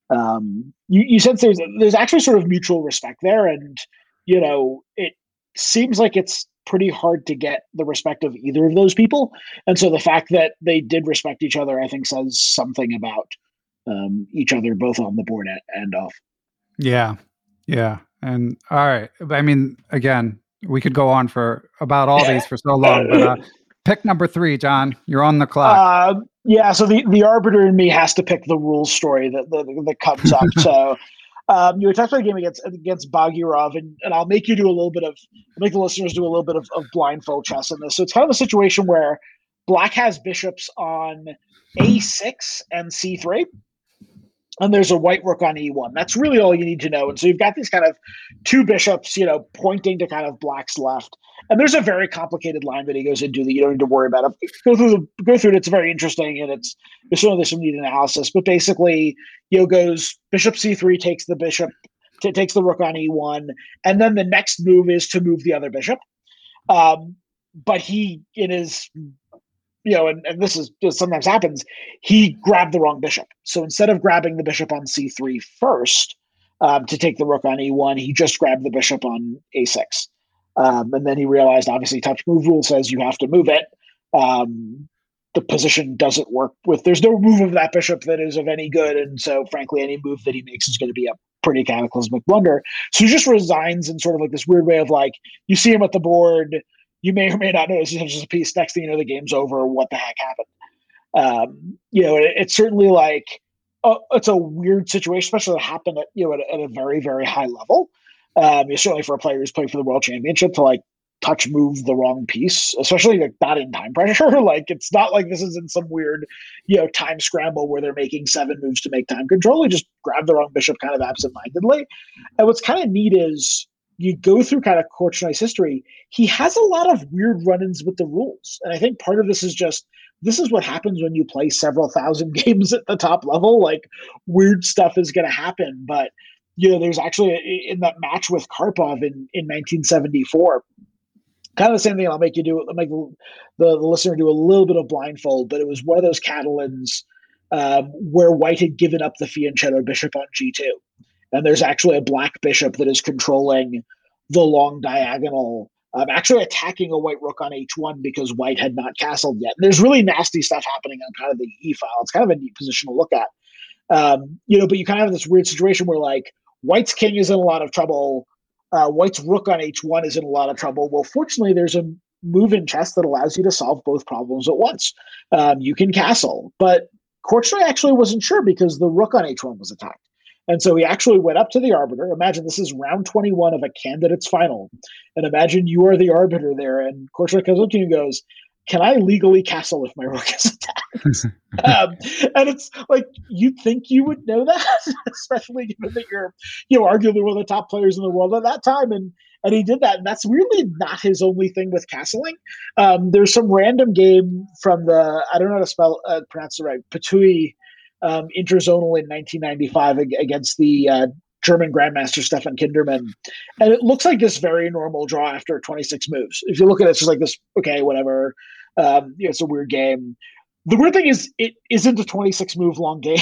You sense there's actually sort of mutual respect there. And, it seems like it's pretty hard to get the respect of either of those people. And so the fact that they did respect each other, I think, says something about each other, both on the board and off. Yeah. Yeah. And all right. I mean, again, we could go on for about all these for so long, but pick number 3, John. You're on the clock. So the arbiter in me has to pick the rules story that comes up. So you talked about the game against Bagirov, and I'll make you do make the listeners do a little bit of blindfold chess in this. So it's kind of a situation where Black has bishops on A6 and C3. and there's a white rook on e1. That's really all you need to know. And so you've got these kind of two bishops, pointing to kind of black's left. And there's a very complicated line that he goes into that you don't need to worry about. Go through it. It's very interesting, and it's certainly some neat analysis. But basically, goes bishop c3, takes the rook on e1, and then the next move is to move the other bishop. But he, in his and this sometimes happens, he grabbed the wrong bishop. So instead of grabbing the bishop on c3 first to take the rook on e1, he just grabbed the bishop on a6. And then he realized, obviously, touch move rule says you have to move it. The position doesn't work there's no move of that bishop that is of any good. And so, frankly, any move that he makes is going to be a pretty cataclysmic blunder. So he just resigns in sort of like this weird way of like, you see him at the board, you may or may not notice he has just a piece. Next thing you know, the game's over. What the heck happened? It's certainly like it's a weird situation, especially that happened at a very, very high level. Certainly for a player who's playing for the World Championship to like touch move the wrong piece, especially like not in time pressure. Like it's not like this is in some weird time scramble where they're making 7 moves to make time control. They just grab the wrong bishop kind of absentmindedly. And what's kind of neat is, you go through kind of Korchnoi history, he has a lot of weird run-ins with the rules. And I think part of this is what happens when you play several thousand games at the top level. Like, weird stuff is going to happen. But, there's actually, in that match with Karpov in 1974, kind of the same thing. I'll make the listener do a little bit of blindfold, but it was one of those Catalans where White had given up the fianchetto bishop on g2. And there's actually a black bishop that is controlling the long diagonal, actually attacking a white rook on h1 because White had not castled yet. And there's really nasty stuff happening on kind of the e file. It's kind of a neat position to look at. But you kind of have this weird situation where like White's king is in a lot of trouble. White's rook on h1 is in a lot of trouble. Well, fortunately, there's a move in chess that allows you to solve both problems at once. You can castle, but Korchnoi actually wasn't sure because the rook on h1 was attacked. And so he actually went up to the arbiter. Imagine this is round 21 of a candidate's final. And imagine you are the arbiter there. And Korchnoi comes up to you and goes, can I legally castle if my rook is attacked? And it's like, you'd think you would know that, especially given that you're arguably one of the top players in the world at that time. And he did that. And that's really not his only thing with castling. There's some random game from I don't know how to pronounce it right, Patui, interzonal in 1995 against the German Grandmaster Stefan Kindermann. And it looks like this very normal draw after 26 moves. If you look at it, it's just like this, okay, whatever. It's a weird game. The weird thing is it isn't a 26 move long game.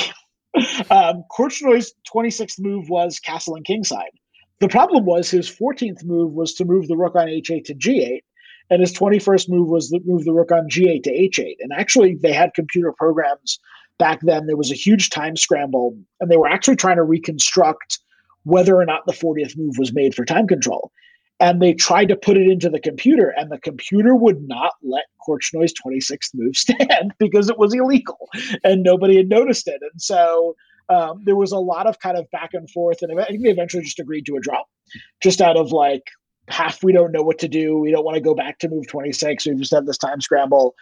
Korchnoi's 26th move was castle and kingside. The problem was his 14th move was to move the rook on h8 to g8. And his 21st move was to move the rook on g8 to h8. And actually, they had computer programs back then. There was a huge time scramble, and they were actually trying to reconstruct whether or not the 40th move was made for time control. And they tried to put it into the computer, and the computer would not let Korchnoi's 26th move stand because it was illegal, and nobody had noticed it. And so there was a lot of kind of back and forth, and I think they eventually just agreed to a draw, just out of like, half we don't know what to do. We don't want to go back to move 26. We just have this time scramble.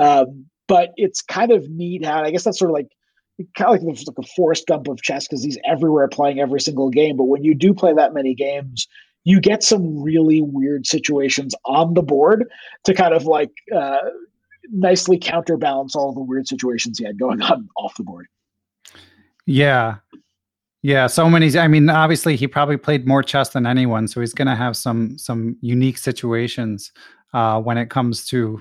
But it's kind of neat how, I guess that's sort of like, kind of like a Forrest Gump of chess, because he's everywhere playing every single game. But when you do play that many games, you get some really weird situations on the board to kind of like nicely counterbalance all the weird situations he had going on off the board. Yeah. Yeah, so many. I mean, obviously, he probably played more chess than anyone, so he's going to have some unique situations when it comes to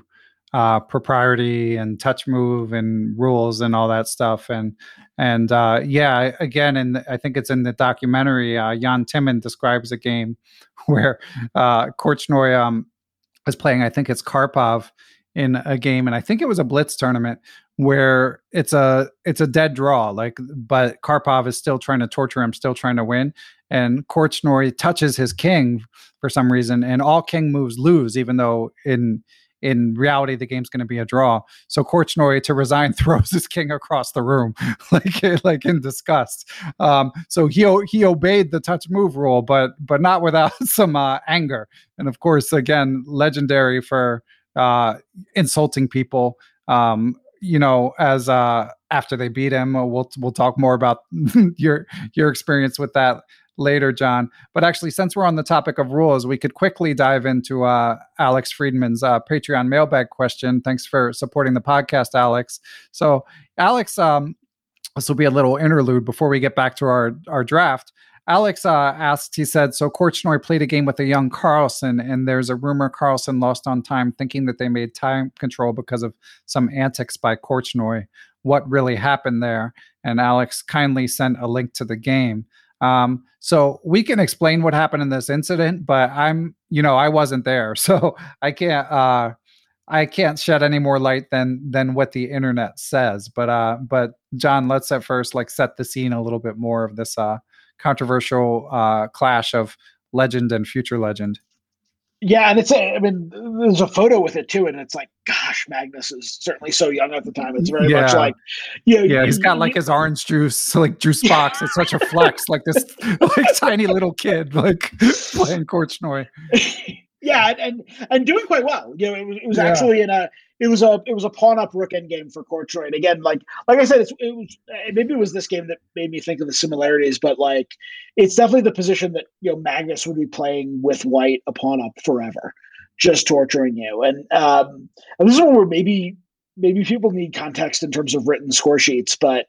propriety and touch move and rules and all that stuff. And yeah, again, and I think it's in the documentary, Jan Timman describes a game where Korchnoi is playing, I think it's Karpov, in a game, and I think it was a blitz tournament where it's a dead draw, but Karpov is still trying to torture him, still trying to win, and Korchnoi touches his king for some reason, and all king moves lose, even though in reality the game's going to be a draw. So Korchnoi, to resign, throws his king across the room, like in disgust. So he obeyed the touch move rule, but not without some anger, and of course, again, legendary for insulting people. As after they beat him. We'll talk more about your experience with that later, John. But actually, since we're on the topic of rules, we could quickly dive into Alex Friedman's Patreon mailbag question. Thanks for supporting the podcast, Alex. So, Alex, this will be a little interlude before we get back to our draft. Alex asked, he said, so Korchnoi played a game with a young Carlsen, and there's a rumor Carlsen lost on time, thinking that they made time control because of some antics by Korchnoi. What really happened there? And Alex kindly sent a link to the game. So we can explain what happened in this incident, but I wasn't there, so I can't shed any more light than what the internet says. But John, let's at first set the scene a little bit more of this controversial clash of legend and future legend. Yeah, and there's a photo with it too, and it's like, gosh, Magnus is certainly so young at the time. It's very much like, he's got his orange juice, juice box. It's such a flex, this tiny little kid playing Korchnoi. Yeah, and doing quite well. It was actually it was a pawn up rook end game for Korchnoi. And again, like I said, maybe it was this game that made me think of the similarities, but it's definitely the position that Magnus would be playing with white a pawn up forever, just torturing you. And this is where maybe people need context in terms of written score sheets, but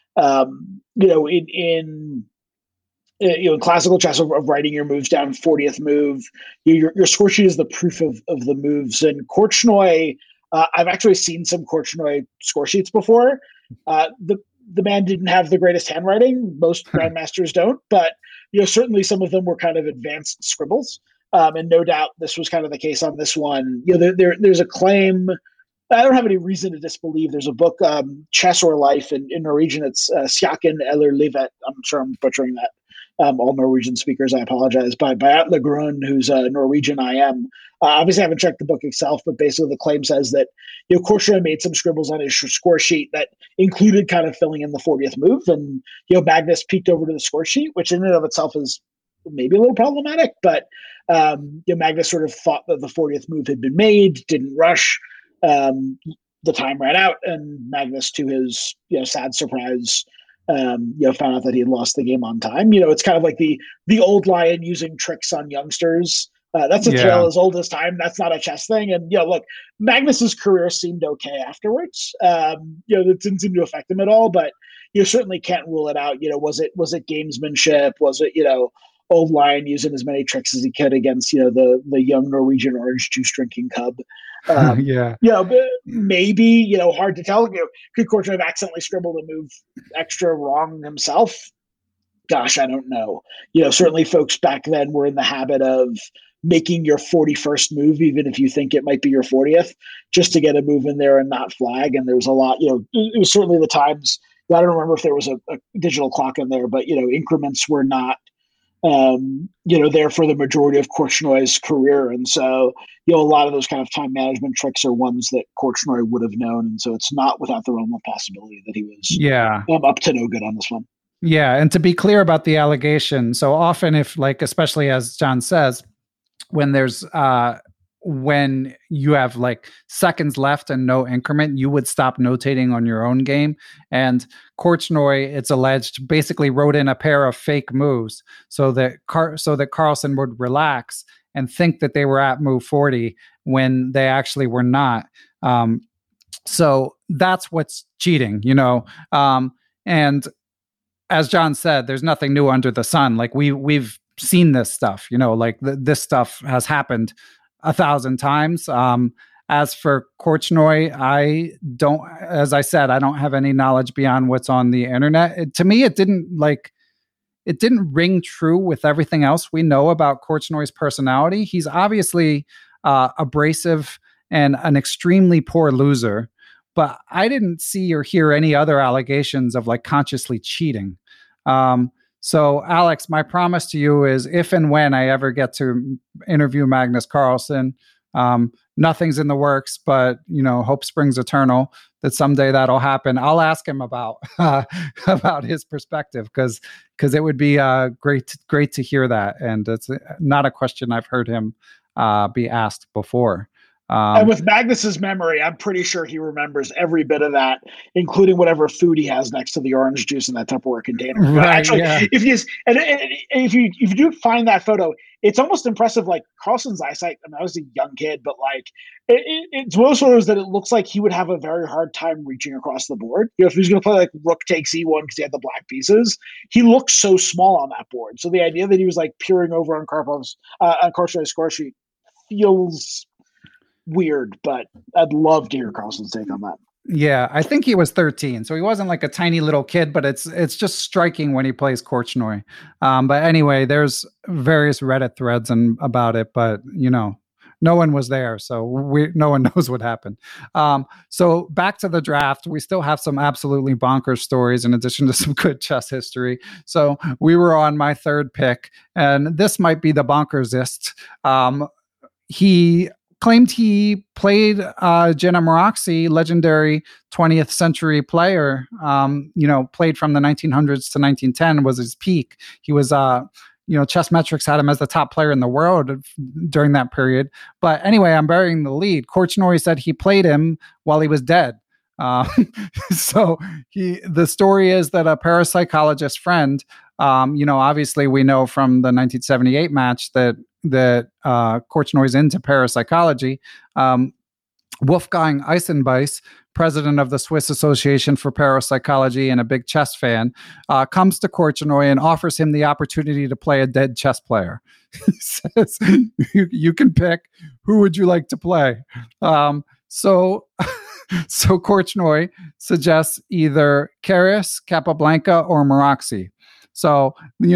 in classical chess of writing your moves down 40th move, your score sheet is the proof of the moves. And Korchnoi, I've actually seen some Korchnoi score sheets before. The man didn't have the greatest handwriting. Most grandmasters don't, but certainly some of them were kind of advanced scribbles. And no doubt this was kind of the case on this one. There's a claim. I don't have any reason to disbelieve. There's a book, Chess or Life, in Norwegian. It's Sjakken eller Livet. I'm sure I'm butchering that. All Norwegian speakers, I apologize, by Atle Grun, who's a Norwegian IM. Obviously, I haven't checked the book itself, but basically the claim says that Korchnoi made some scribbles on his score sheet that included kind of filling in the 40th move, and Magnus peeked over to the score sheet, which in and of itself is maybe a little problematic, but Magnus sort of thought that the 40th move had been made, didn't rush. The time ran out, and Magnus, to his sad surprise, found out that he had lost the game on time. It's kind of like the old lion using tricks on youngsters. That's a tale as old as time. That's not a chess thing. And look, Magnus's career seemed okay afterwards. It didn't seem to affect him at all, but you certainly can't rule it out. Was it gamesmanship? Was it old lion using as many tricks as he could against the young Norwegian orange juice drinking cub? Maybe hard to tell. Could Korchnoi have accidentally scribbled a move extra wrong himself? Gosh, I don't know. Certainly folks back then were in the habit of making your 41st move, even if you think it might be your 40th, just to get a move in there and not flag. And there was a lot. It was certainly the times. I don't remember if there was a digital clock in there, but increments were not there for the majority of Korchnoi's career. And so, a lot of those kind of time management tricks are ones that Korchnoi would have known. And so it's not without the realm of possibility that he was up to no good on this one. Yeah. And to be clear about the allegation. So often if especially as John says, when there's, when you have seconds left and no increment, you would stop notating on your own game. And Korchnoi, it's alleged, basically wrote in a pair of fake moves so that Carlsen would relax and think that they were at move 40 when they actually were not. So that's what's cheating, and as John said, there's nothing new under the sun. We've seen this stuff, this stuff has happened 1,000 times. As for Korchnoi, as I said, I don't have any knowledge beyond what's on the internet. To me, it didn't ring true with everything else we know about Korchnoi's personality. He's obviously abrasive and an extremely poor loser, but I didn't see or hear any other allegations of consciously cheating. So, Alex, my promise to you is if and when I ever get to interview Magnus Carlsen, nothing's in the works, but, hope springs eternal that someday that'll happen. I'll ask him about his perspective because it would be great to hear that. And it's not a question I've heard him be asked before. And with Magnus's memory, I'm pretty sure he remembers every bit of that, including whatever food he has next to the orange juice in that Tupperware container. Right, actually, yeah. if you do find that photo, it's almost impressive. Like Carlson's eyesight. I mean, I was a young kid, but like it's one of those photos that it looks like he would have a very hard time reaching across the board. If he was going to play like Rook takes E1 because he had the black pieces, he looked so small on that board. So the idea that he was like peering over on Karpov's on Korchnoi score sheet feels weird, but I'd love to hear Carlson's take on that. Yeah, I think he was 13, so he wasn't like a tiny little kid, but it's just striking when he plays Korchnoi. But anyway, there's various Reddit threads about it, but no one was there, so no one knows what happened. So back to the draft, we still have some absolutely bonkers stories in addition to some good chess history. So we were on my third pick, and this might be the bonkersist. He claimed he played Jenna Maroczy, legendary 20th century player, played from the 1900s to 1910 was his peak. He was, Chessmetrics had him as the top player in the world during that period. But anyway, I'm burying the lead. Korchnoi said he played him while he was dead. So the story is that a parapsychologist friend, obviously we know from the 1978 match that Korchnoi is into parapsychology. Wolfgang Eisenbeis, president of the Swiss Association for Parapsychology and a big chess fan, comes to Korchnoi and offers him the opportunity to play a dead chess player. He says, you can pick, who would you like to play? So Korchnoi suggests either Keres, Capablanca, or Maroczy. So,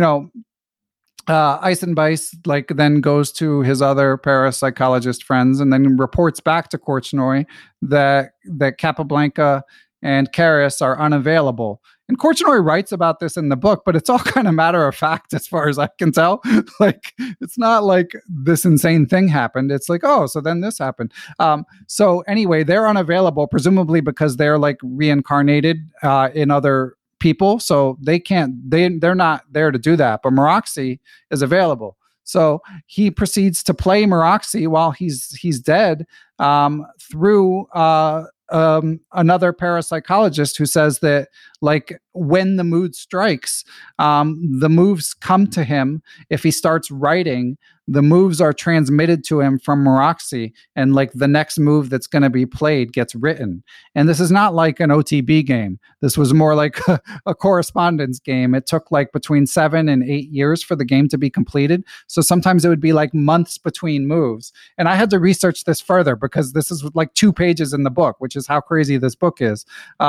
Eisenbeis then goes to his other parapsychologist friends and then reports back to Korchnoi that Capablanca and Keres are unavailable. And Korchnoi writes about this in the book, but it's all kind of matter of fact as far as I can tell. It's not like this insane thing happened. It's like, oh, so then this happened. So anyway, they're unavailable, presumably because they're reincarnated in other people, so they're not there to do that, but Maroczy is available. So he proceeds to play Maroczy while he's dead through another parapsychologist who says that when the mood strikes, the moves come to him. If he starts writing, the moves are transmitted to him from Maroczy, and the next move that's going to be played gets written. And this is not like an OTB game. This was more like a correspondence game. It took between 7 and 8 years for the game to be completed. So sometimes it would be months between moves. And I had to research this further because this is 2 pages in the book, which is how crazy this book is.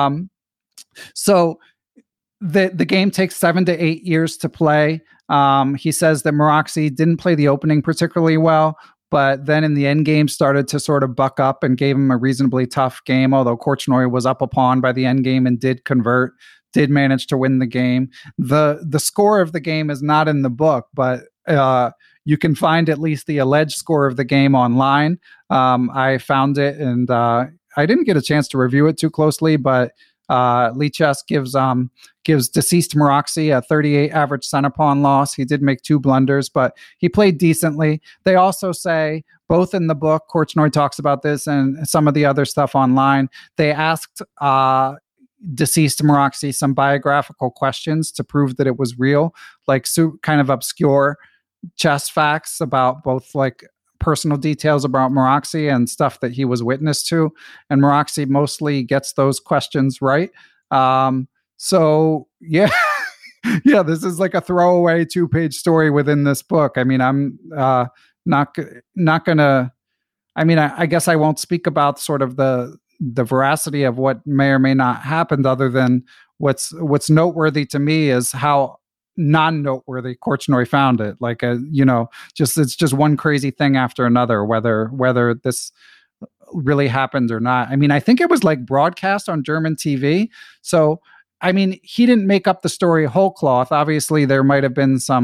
So the game takes 7 to 8 years to play. He says that Maroczy didn't play the opening particularly well, but then in the end game started to sort of buck up and gave him a reasonably tough game, although Korchnoi was up a pawn by the end game and did convert, did manage to win the game. The score of the game is not in the book, but you can find at least the alleged score of the game online. I found it, and I didn't get a chance to review it too closely, but Lichess gives deceased Maroczy a 38 average center pawn loss. He did make 2 blunders, but he played decently. They also say, both in the book, Korchnoi talks about this and some of the other stuff online, they asked deceased Maroczy some biographical questions to prove that it was real, kind of obscure chess facts about both personal details about Maroczy and stuff that he was witness to. And Maroczy mostly gets those questions right. So yeah, yeah, this is a throwaway 2-page story within this book. I mean, I'm not gonna, I guess I won't speak about sort of the veracity of what may or may not happened, other than what's noteworthy to me is how non-noteworthy Korchnoi found it. It's just one crazy thing after another, whether this really happened or not. I think it was broadcast on German TV. So, he didn't make up the story whole cloth. Obviously, there might have been some,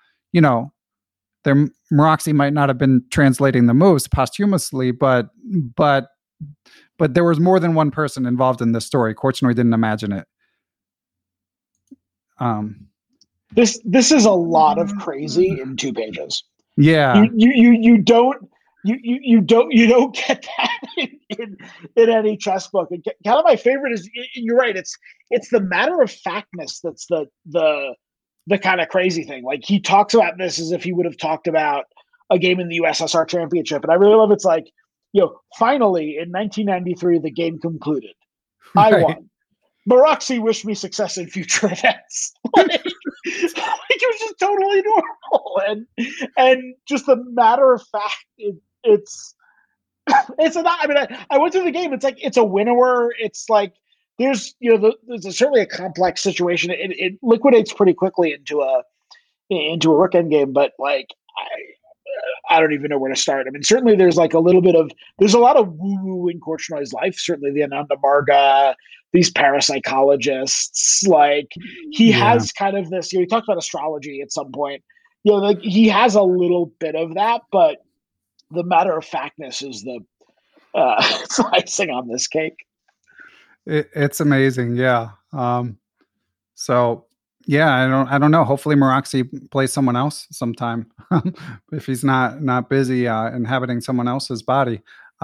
Maroczy might not have been translating the moves posthumously, but there was more than one person involved in this story. Korchnoi didn't imagine it. This is a lot of crazy in 2 pages. Yeah. You you don't get that in any chess book. And kind of my favorite is, you're right, it's the matter of factness that's the kind of crazy thing. Like, he talks about this as if he would have talked about a game in the USSR Championship, and I really love it's like, finally in 1993 the game concluded. Right. I won. Meraxi wished me success in future events. Like, it was just totally normal, and just the matter of fact, it's not. I mean, I went through the game. It's like, it's a winner. It's like, there's certainly a complex situation. It liquidates pretty quickly into a rook endgame, but like, I don't even know where to start. I mean, certainly there's like there's a lot of woo-woo in Korchnoi's life. Certainly the Ananda Marga, these parapsychologists, like, he has kind of this, he talked about astrology at some point, like, he has a little bit of that, but the matter of factness is the it's icing on this cake. It's amazing. Yeah. So yeah, I don't know. Hopefully Meraxi plays someone else sometime if he's not busy inhabiting someone else's body.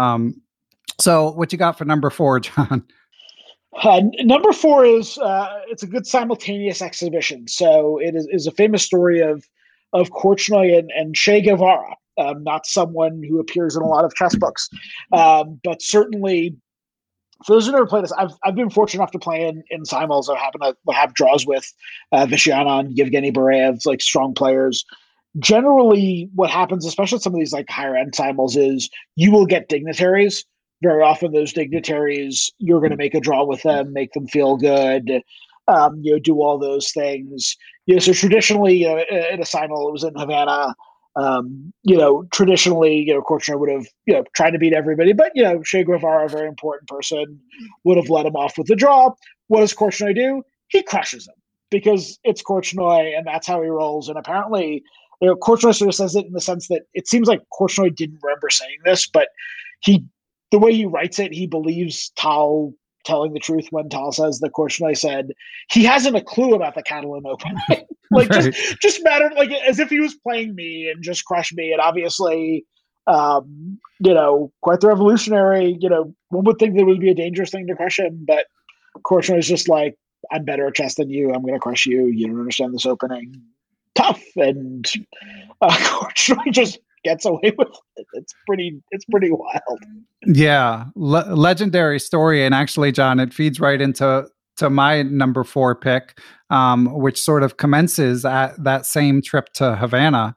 So what you got for number 4, John? Number 4 is it's a good simultaneous exhibition. So it is a famous story of Korchnoi and Che Guevara. Not someone who appears in a lot of chess books, but certainly, for those who never played this, I've been fortunate enough to play in simuls. I happen to have draws with Vishyanon, Yevgeny Barayev, like, strong players. Generally, what happens, especially some of these like higher end simuls, is you will get dignitaries. Very often, those dignitaries, you're going to make a draw with them, make them feel good, do all those things. So traditionally, in a simul, it was in Havana. Traditionally, Korchnoi would have, tried to beat everybody, but, Che Guevara, a very important person, would have let him off with the draw. What does Korchnoi do? He crushes him, because it's Korchnoi and that's how he rolls. And apparently, Korchnoi sort of says it in the sense that it seems like Korchnoi didn't remember saying this, but the way he writes it, he believes Tal telling the truth when Tal says that Korchnoi said he hasn't a clue about the Catalan Open. Like, right. just mattered, like, as if he was playing me and just crushed me. And obviously, quite the revolutionary. One would think that it would be a dangerous thing to crush him, but Korchnoi is just like, I'm better at chess than you. I'm going to crush you. You don't understand this opening. Tough. And Korchnoi just gets away with it. It's pretty wild. Yeah, legendary story. And actually, John, it feeds right into my number 4 pick, which sort of commences at that same trip to Havana.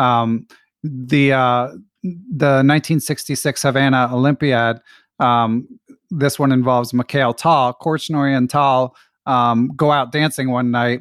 The 1966 Havana Olympiad. This one involves Mikhail Tal. Korchnoi and Tal go out dancing one night.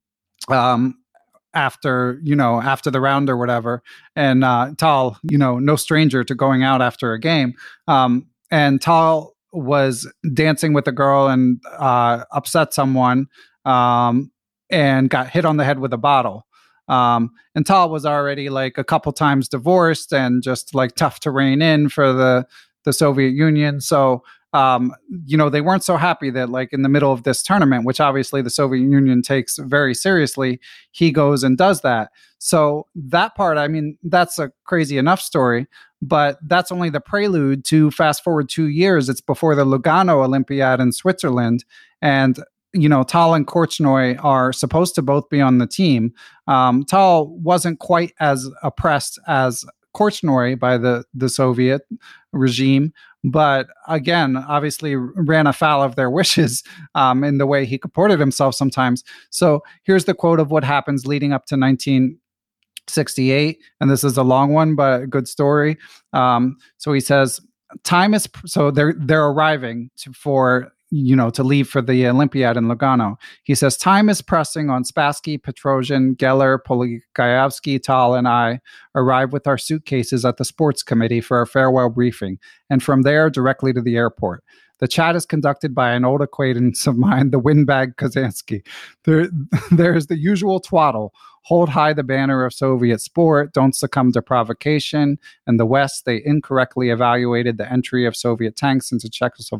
After the round or whatever. And Tal, no stranger to going out after a game. And Tal was dancing with a girl and upset someone and got hit on the head with a bottle. And Tal was already like a couple times divorced and just like tough to rein in for the Soviet Union. So they weren't so happy that, like, in the middle of this tournament, which obviously the Soviet Union takes very seriously, he goes and does that. So that part, I mean, that's a crazy enough story, but that's only the prelude to fast forward 2 years. It's before the Lugano Olympiad in Switzerland. And, Tal and Korchnoi are supposed to both be on the team. Tal wasn't quite as oppressed as Korchnoi by the Soviet regime, but again, obviously ran afoul of their wishes in the way he comported himself sometimes. So here's the quote of what happens leading up to 1968, and this is a long one, but a good story. So he says, so they're arriving to leave for the Olympiad in Lugano. He says, time is pressing on Spassky, Petrosian, Geller, Poligayevsky, Tal, and I arrive with our suitcases at the sports committee for a farewell briefing, and from there directly to the airport. The chat is conducted by an old acquaintance of mine, the windbag Kazansky. There is the usual twaddle. Hold high the banner of Soviet sport. Don't succumb to provocation. In the West, they incorrectly evaluated the entry of Soviet tanks into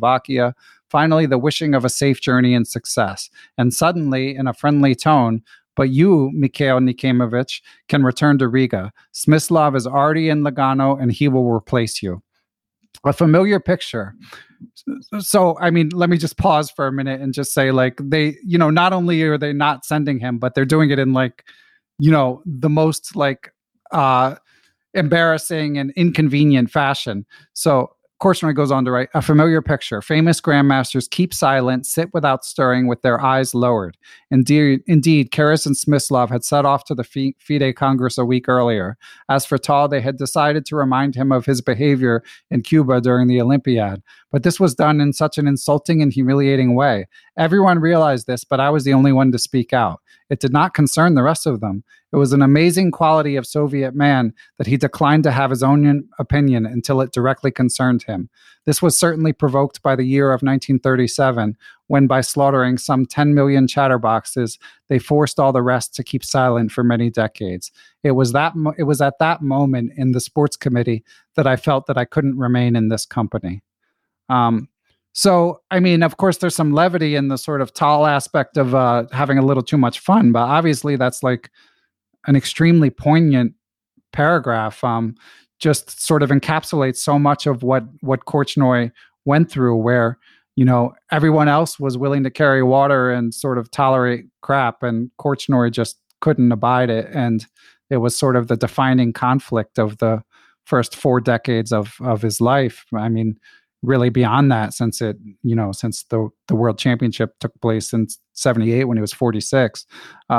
Czechoslovakia. Finally, the wishing of a safe journey and success. And suddenly, in a friendly tone, but you, Mikhail Nikimovic, can return to Riga. Smyslov is already in Lugano, and he will replace you. A familiar picture. So, I mean, let me just pause for a minute and just say, like, they, not only are they not sending him, but they're doing it in, like, the most, like, embarrassing and inconvenient fashion. So Korchnoi goes on to write, a familiar picture. Famous grandmasters keep silent, sit without stirring with their eyes lowered. Indeed, Keres and Smyslov had set off to the FIDE Congress a week earlier. As for Tal, they had decided to remind him of his behavior in Cuba during the Olympiad. But this was done in such an insulting and humiliating way. Everyone realized this, but I was the only one to speak out. It did not concern the rest of them. It was an amazing quality of Soviet man that he declined to have his own opinion until it directly concerned him. This was certainly provoked by the year of 1937, when by slaughtering some 10 million chatterboxes, they forced all the rest to keep silent for many decades. It was at that moment in the sports committee that I felt that I couldn't remain in this company. So, I mean, of course, there's some levity in the sort of Tal aspect of having a little too much fun, but obviously that's like an extremely poignant paragraph. Just sort of encapsulates so much of what Korchnoi went through, where, everyone else was willing to carry water and sort of tolerate crap, and Korchnoi just couldn't abide it. And it was sort of the defining conflict of the first 4 decades of his life. I mean, really beyond that, since the World Championship took place in 78 when he was 46.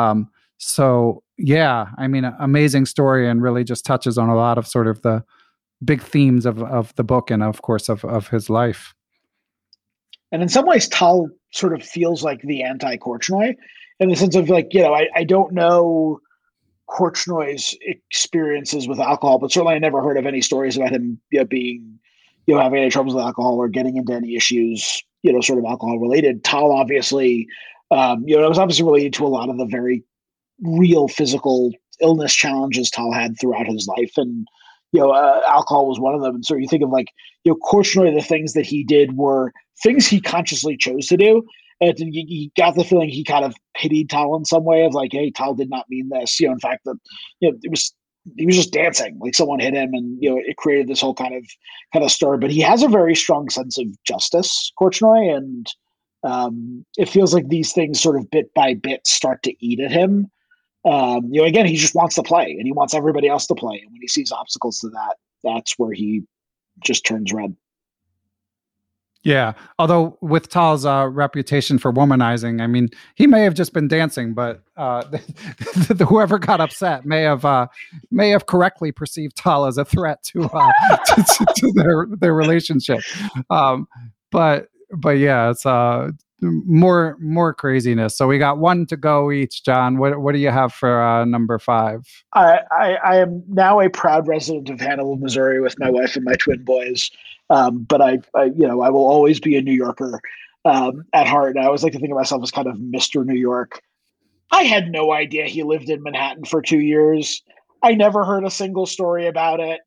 So yeah, I mean, amazing story, and really just touches on a lot of sort of the big themes of the book, and of course of his life. And in some ways, Tal sort of feels like the anti-Korchnoi, in the sense of, like, I don't know Korchnoi's experiences with alcohol, but certainly I never heard of any stories about him being, having any troubles with alcohol or getting into any issues, sort of alcohol related. Tal obviously, it was obviously related to a lot of the very real physical illness challenges Tal had throughout his life. And, alcohol was one of them. And so you think of, like, Korchnoi, the things that he did were things he consciously chose to do. And he got the feeling he kind of pitied Tal in some way, of like, hey, Tal did not mean this. In fact, that, he was just dancing, like someone hit him, and, it created this whole kind of stir. But he has a very strong sense of justice, Korchnoi. And it feels like these things sort of bit by bit start to eat at him. Again, he just wants to play, and he wants everybody else to play. And when he sees obstacles to that, that's where he just turns red. Yeah. Although with Tal's reputation for womanizing, I mean, he may have just been dancing, but whoever got upset may have correctly perceived Tal as a threat to their relationship. But yeah, it's more craziness. So we got 1 to go each. John, what do you have for number 5? I am now a proud resident of Hannibal, Missouri, with my wife and my twin boys. But I will always be a New Yorker at heart. And I always like to think of myself as kind of Mr. New York. I had no idea he lived in Manhattan for 2 years. I never heard a single story about it.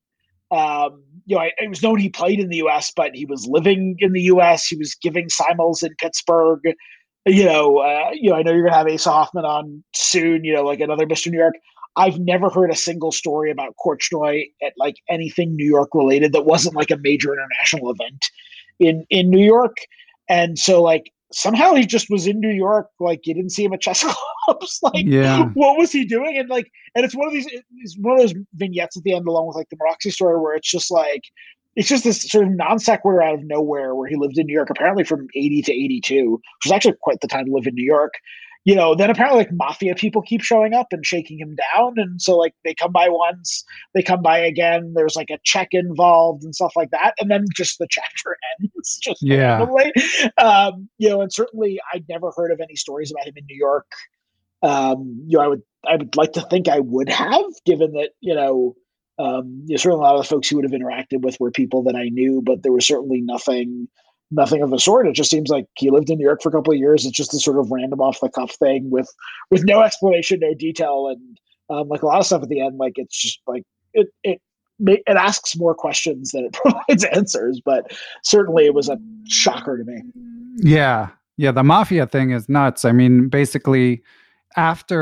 It was known he played in the U.S., but he was living in the U.S. He was giving simul's in Pittsburgh. I know you're going to have Asa Hoffman on soon, like another Mr. New York. I've never heard a single story about Korchnoi at, like, anything New York related that wasn't like a major international event in New York. And so, like, somehow he just was in New York. Like, you didn't see him at chess clubs. Like, yeah. What was he doing? And it's one of those vignettes at the end, along with, like, the Maroczy story, where it's just like, it's just this sort of non sequitur out of nowhere, where he lived in New York apparently from 80 to 82, which was actually quite the time to live in New York. Then apparently, like, mafia people keep showing up and shaking him down. And so, like, they come by once, they come by again. There's, like, a check involved and stuff like that. And then just the chapter ends just randomly. And certainly I'd never heard of any stories about him in New York. I would like to think I would have, given that, certainly a lot of the folks he would have interacted with were people that I knew, but there was certainly nothing of the sort. It just seems like he lived in New York for a couple of years. It's just a sort of random off the cuff thing with no explanation, no detail. And like a lot of stuff at the end, like, it's just like, it asks more questions than it provides answers, but certainly it was a shocker to me. Yeah. The mafia thing is nuts. I mean, basically after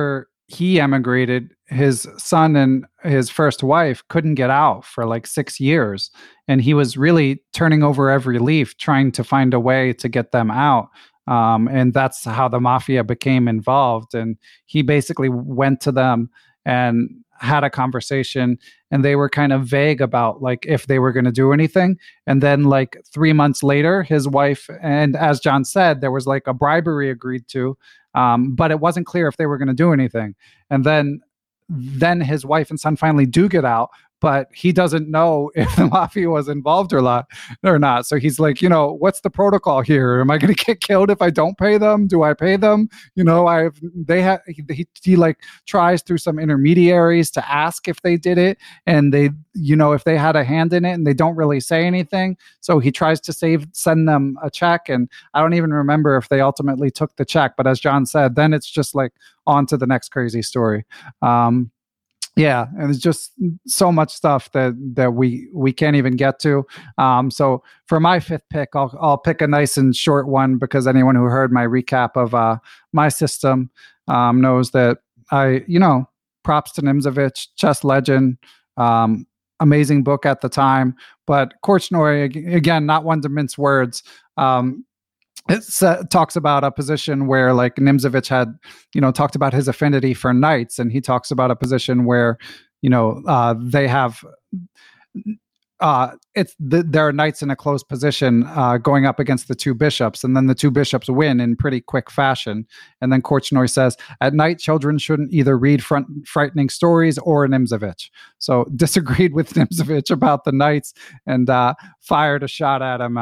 he emigrated, his son and his first wife couldn't get out for like 6 years. And he was really turning over every leaf, trying to find a way to get them out. And that's how the mafia became involved. And he basically went to them and had a conversation, and they were kind of vague about like if they were going to do anything. And then like 3 months later, his wife, and as John said, there was like a bribery agreed to, but it wasn't clear if they were going to do anything. And then his wife and son finally do get out, but he doesn't know if the mafia was involved or not. So he's like, what's the protocol here? Am I going to get killed if I don't pay them? Do I pay them? He like tries through some intermediaries to ask if they did it, and they, if they had a hand in it, and they don't really say anything. So he tries to send them a check, and I don't even remember if they ultimately took the check. But as John said, then it's just like on to the next crazy story. Yeah, and it's just so much stuff that we can't even get to. So for my fifth pick, I'll pick a nice and short one, because anyone who heard my recap of my system knows that props to Nimzovich, chess legend, amazing book at the time. But Korchnoi, again, not one to mince words. It talks about a position where like Nimzovich had, talked about his affinity for knights, and he talks about a position where, they have, there are knights in a close position going up against the two bishops, and then the two bishops win in pretty quick fashion. And then Korchnoi says, at night, children shouldn't either read frightening stories or Nimzovich. So disagreed with Nimzovich about the knights, and fired a shot at him,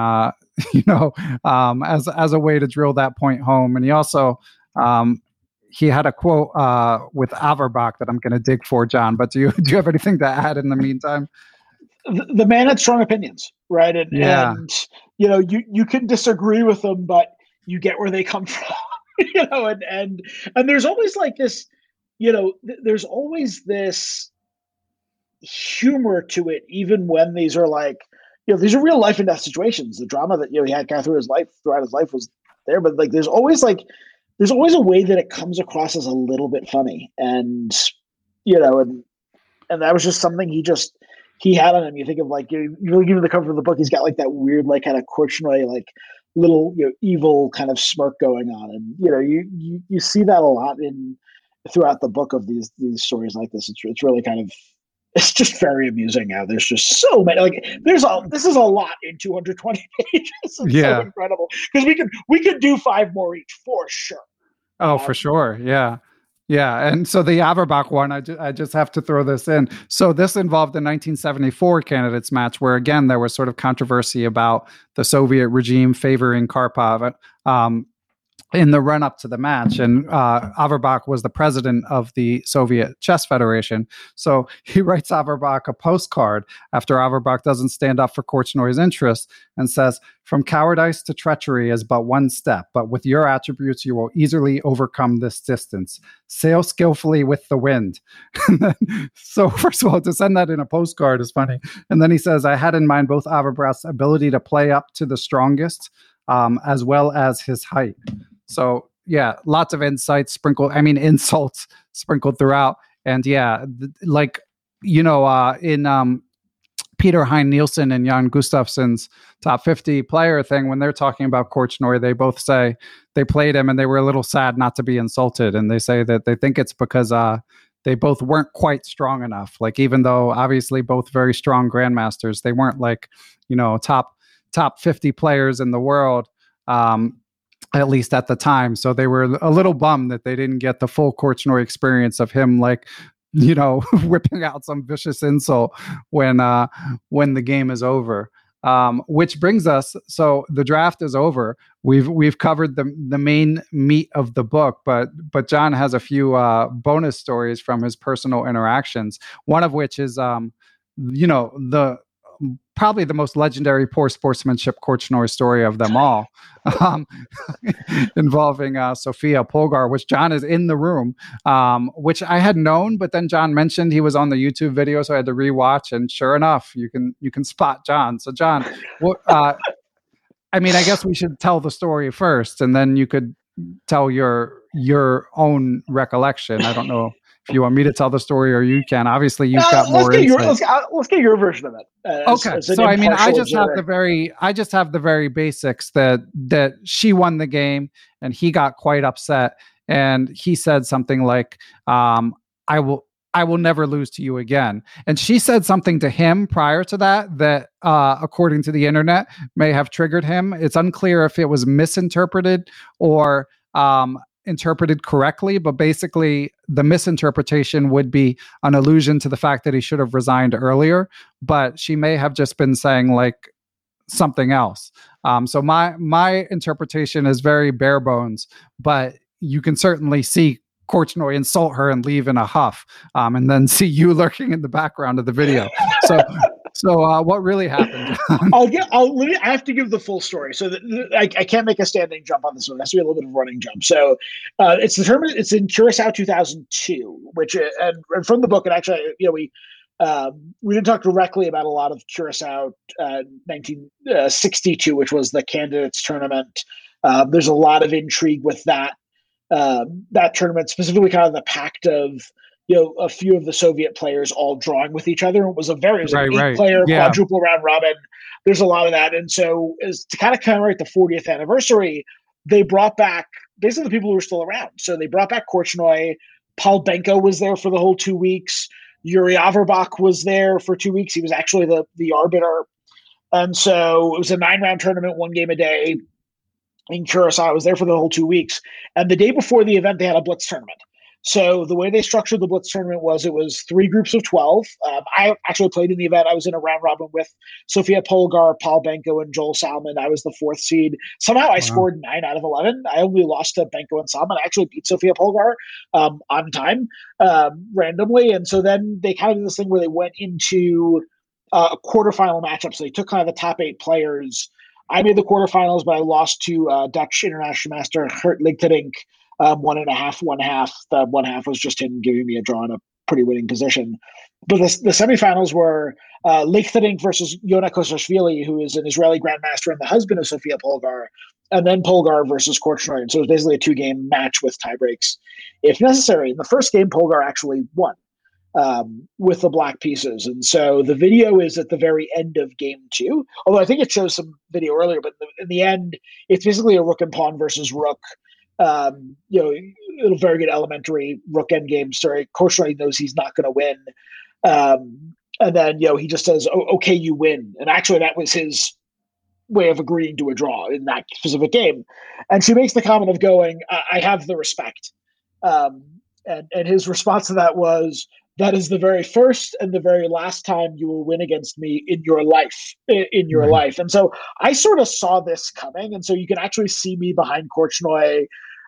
as a way to drill that point home. And he also, he had a quote with Averbach that I'm going to dig for, John. But do you have anything to add in the meantime? The man had strong opinions, right? And you can disagree with them, but you get where they come from, and there's always like this, there's always this humor to it, even when these are like, these are real life and death situations. The drama that, he had kind of throughout his life was there, but like, there's always a way that it comes across as a little bit funny. And, and that was just something he had on him. You think of like, you really give him the cover of the book, he's got like that weird, like kind of Korchnoi, like little, evil kind of smirk going on. And, you see that a lot throughout the book of these stories like this. It's really kind of, it's just very amusing how there's just so many, like this is a lot in 220 pages. It's so incredible, because we could do 5 more each for sure. Oh, for sure. Yeah. Yeah. And so the Averbach one, I just have to throw this in. So this involved the 1974 candidates match, where again, there was sort of controversy about the Soviet regime favoring Karpov in the run up to the match. And Averbach was the president of the Soviet Chess Federation. So he writes Averbach a postcard after Averbach doesn't stand up for Korchnoi's interests, and says, from cowardice to treachery is but one step, but with your attributes, you will easily overcome this distance. Sail skillfully with the wind. So first of all, to send that in a postcard is funny. And then he says, I had in mind both Averbach's ability to play up to the strongest, as well as his height. So yeah, lots of insults sprinkled throughout. And yeah, in Peter Hein Nielsen and Jan Gustafsson's top 50 player thing, when they're talking about Korchnoi, they both say they played him and they were a little sad not to be insulted. And they say that they think it's because they both weren't quite strong enough. Like, even though obviously both very strong grandmasters, they weren't like, top 50 players in the world. At least at the time. So they were a little bummed that they didn't get the full Korchnoi experience of him, like, whipping out some vicious insult when the game is over. Which brings us, so the draft is over. We've covered the main meat of the book, but John has a few bonus stories from his personal interactions. One of which is, probably the most legendary poor sportsmanship Korchnoi story of them all, involving Sofia Polgar, which John is in the room, which I had known, but then John mentioned he was on the YouTube video, so I had to rewatch, and sure enough, you can spot John. So John, I guess we should tell the story first, and then you could tell your your own recollection. I don't know if you want me to tell the story or you can. Obviously, you've got more insight. Let's get your version of it. Okay, so I mean, I just have the very basics that she won the game and he got quite upset, and he said something like, "I will never lose to you again." And she said something to him prior to that, according to the internet, may have triggered him. It's unclear if it was misinterpreted or interpreted correctly, but basically the misinterpretation would be an allusion to the fact that he should have resigned earlier, but she may have just been saying like something else. So my interpretation is very bare bones, but you can certainly see Korchnoi insult her and leave in a huff, and then see you lurking in the background of the video. So what really happened? I have to give the full story. So I can't make a standing jump on this one. It has to be a little bit of a running jump. So it's the tournament. It's in Curacao 2002, which and from the book, and actually, we didn't talk directly about a lot of Curacao 1962, which was the candidates tournament. There's a lot of intrigue with that tournament, specifically kind of the pact of a few of the Soviet players all drawing with each other. It was an 8-player quadruple round robin. There's a lot of that. And so to kind of commemorate the 40th anniversary, they brought back basically the people who were still around. So they brought back Korchnoi. Paul Benko was there for the whole 2 weeks. Yuri Averbach was there for 2 weeks. He was actually the arbiter. And so it was a 9-round tournament, 1 game a day in Curacao. I was there for the whole 2 weeks. And the day before the event, they had a blitz tournament. So the way they structured the blitz tournament was it was 3 groups of 12. I actually played in the event. I was in a round robin with Sofia Polgar, Paul Benko, and Joel Salmon. I was the 4th seed. Somehow I scored 9 out of 11. I only lost to Benko and Salmon. I actually beat Sofia Polgar on time randomly. And so then they kind of did this thing where they went into a quarterfinal matchup. So they took kind of the top 8 players. I made the quarterfinals, but I lost to Dutch international master Gert Ligterink. 1.5, 1/2. The 1/2 was just him giving me a draw in a pretty winning position. But the semifinals were Ligterink versus Yona Kosashvili, who is an Israeli grandmaster and the husband of Sofia Polgar, and then Polgar versus Korchnoi. And so it was basically a 2-game match with tiebreaks if necessary. In the first game, Polgar actually won with the black pieces. And so the video is at the very end of game 2, although I think it shows some video earlier, but in the end, it's basically a rook and pawn versus rook. A very good elementary rook endgame story. Korchnoi knows he's not going to win. And then, he just says, okay, you win. And actually that was his way of agreeing to a draw in that specific game. And she makes the comment of going, I have the respect. And his response to that was, that is the very first and the very last time you will win against me in your life, life. And so I sort of saw this coming. And so you can actually see me behind Korchnoi,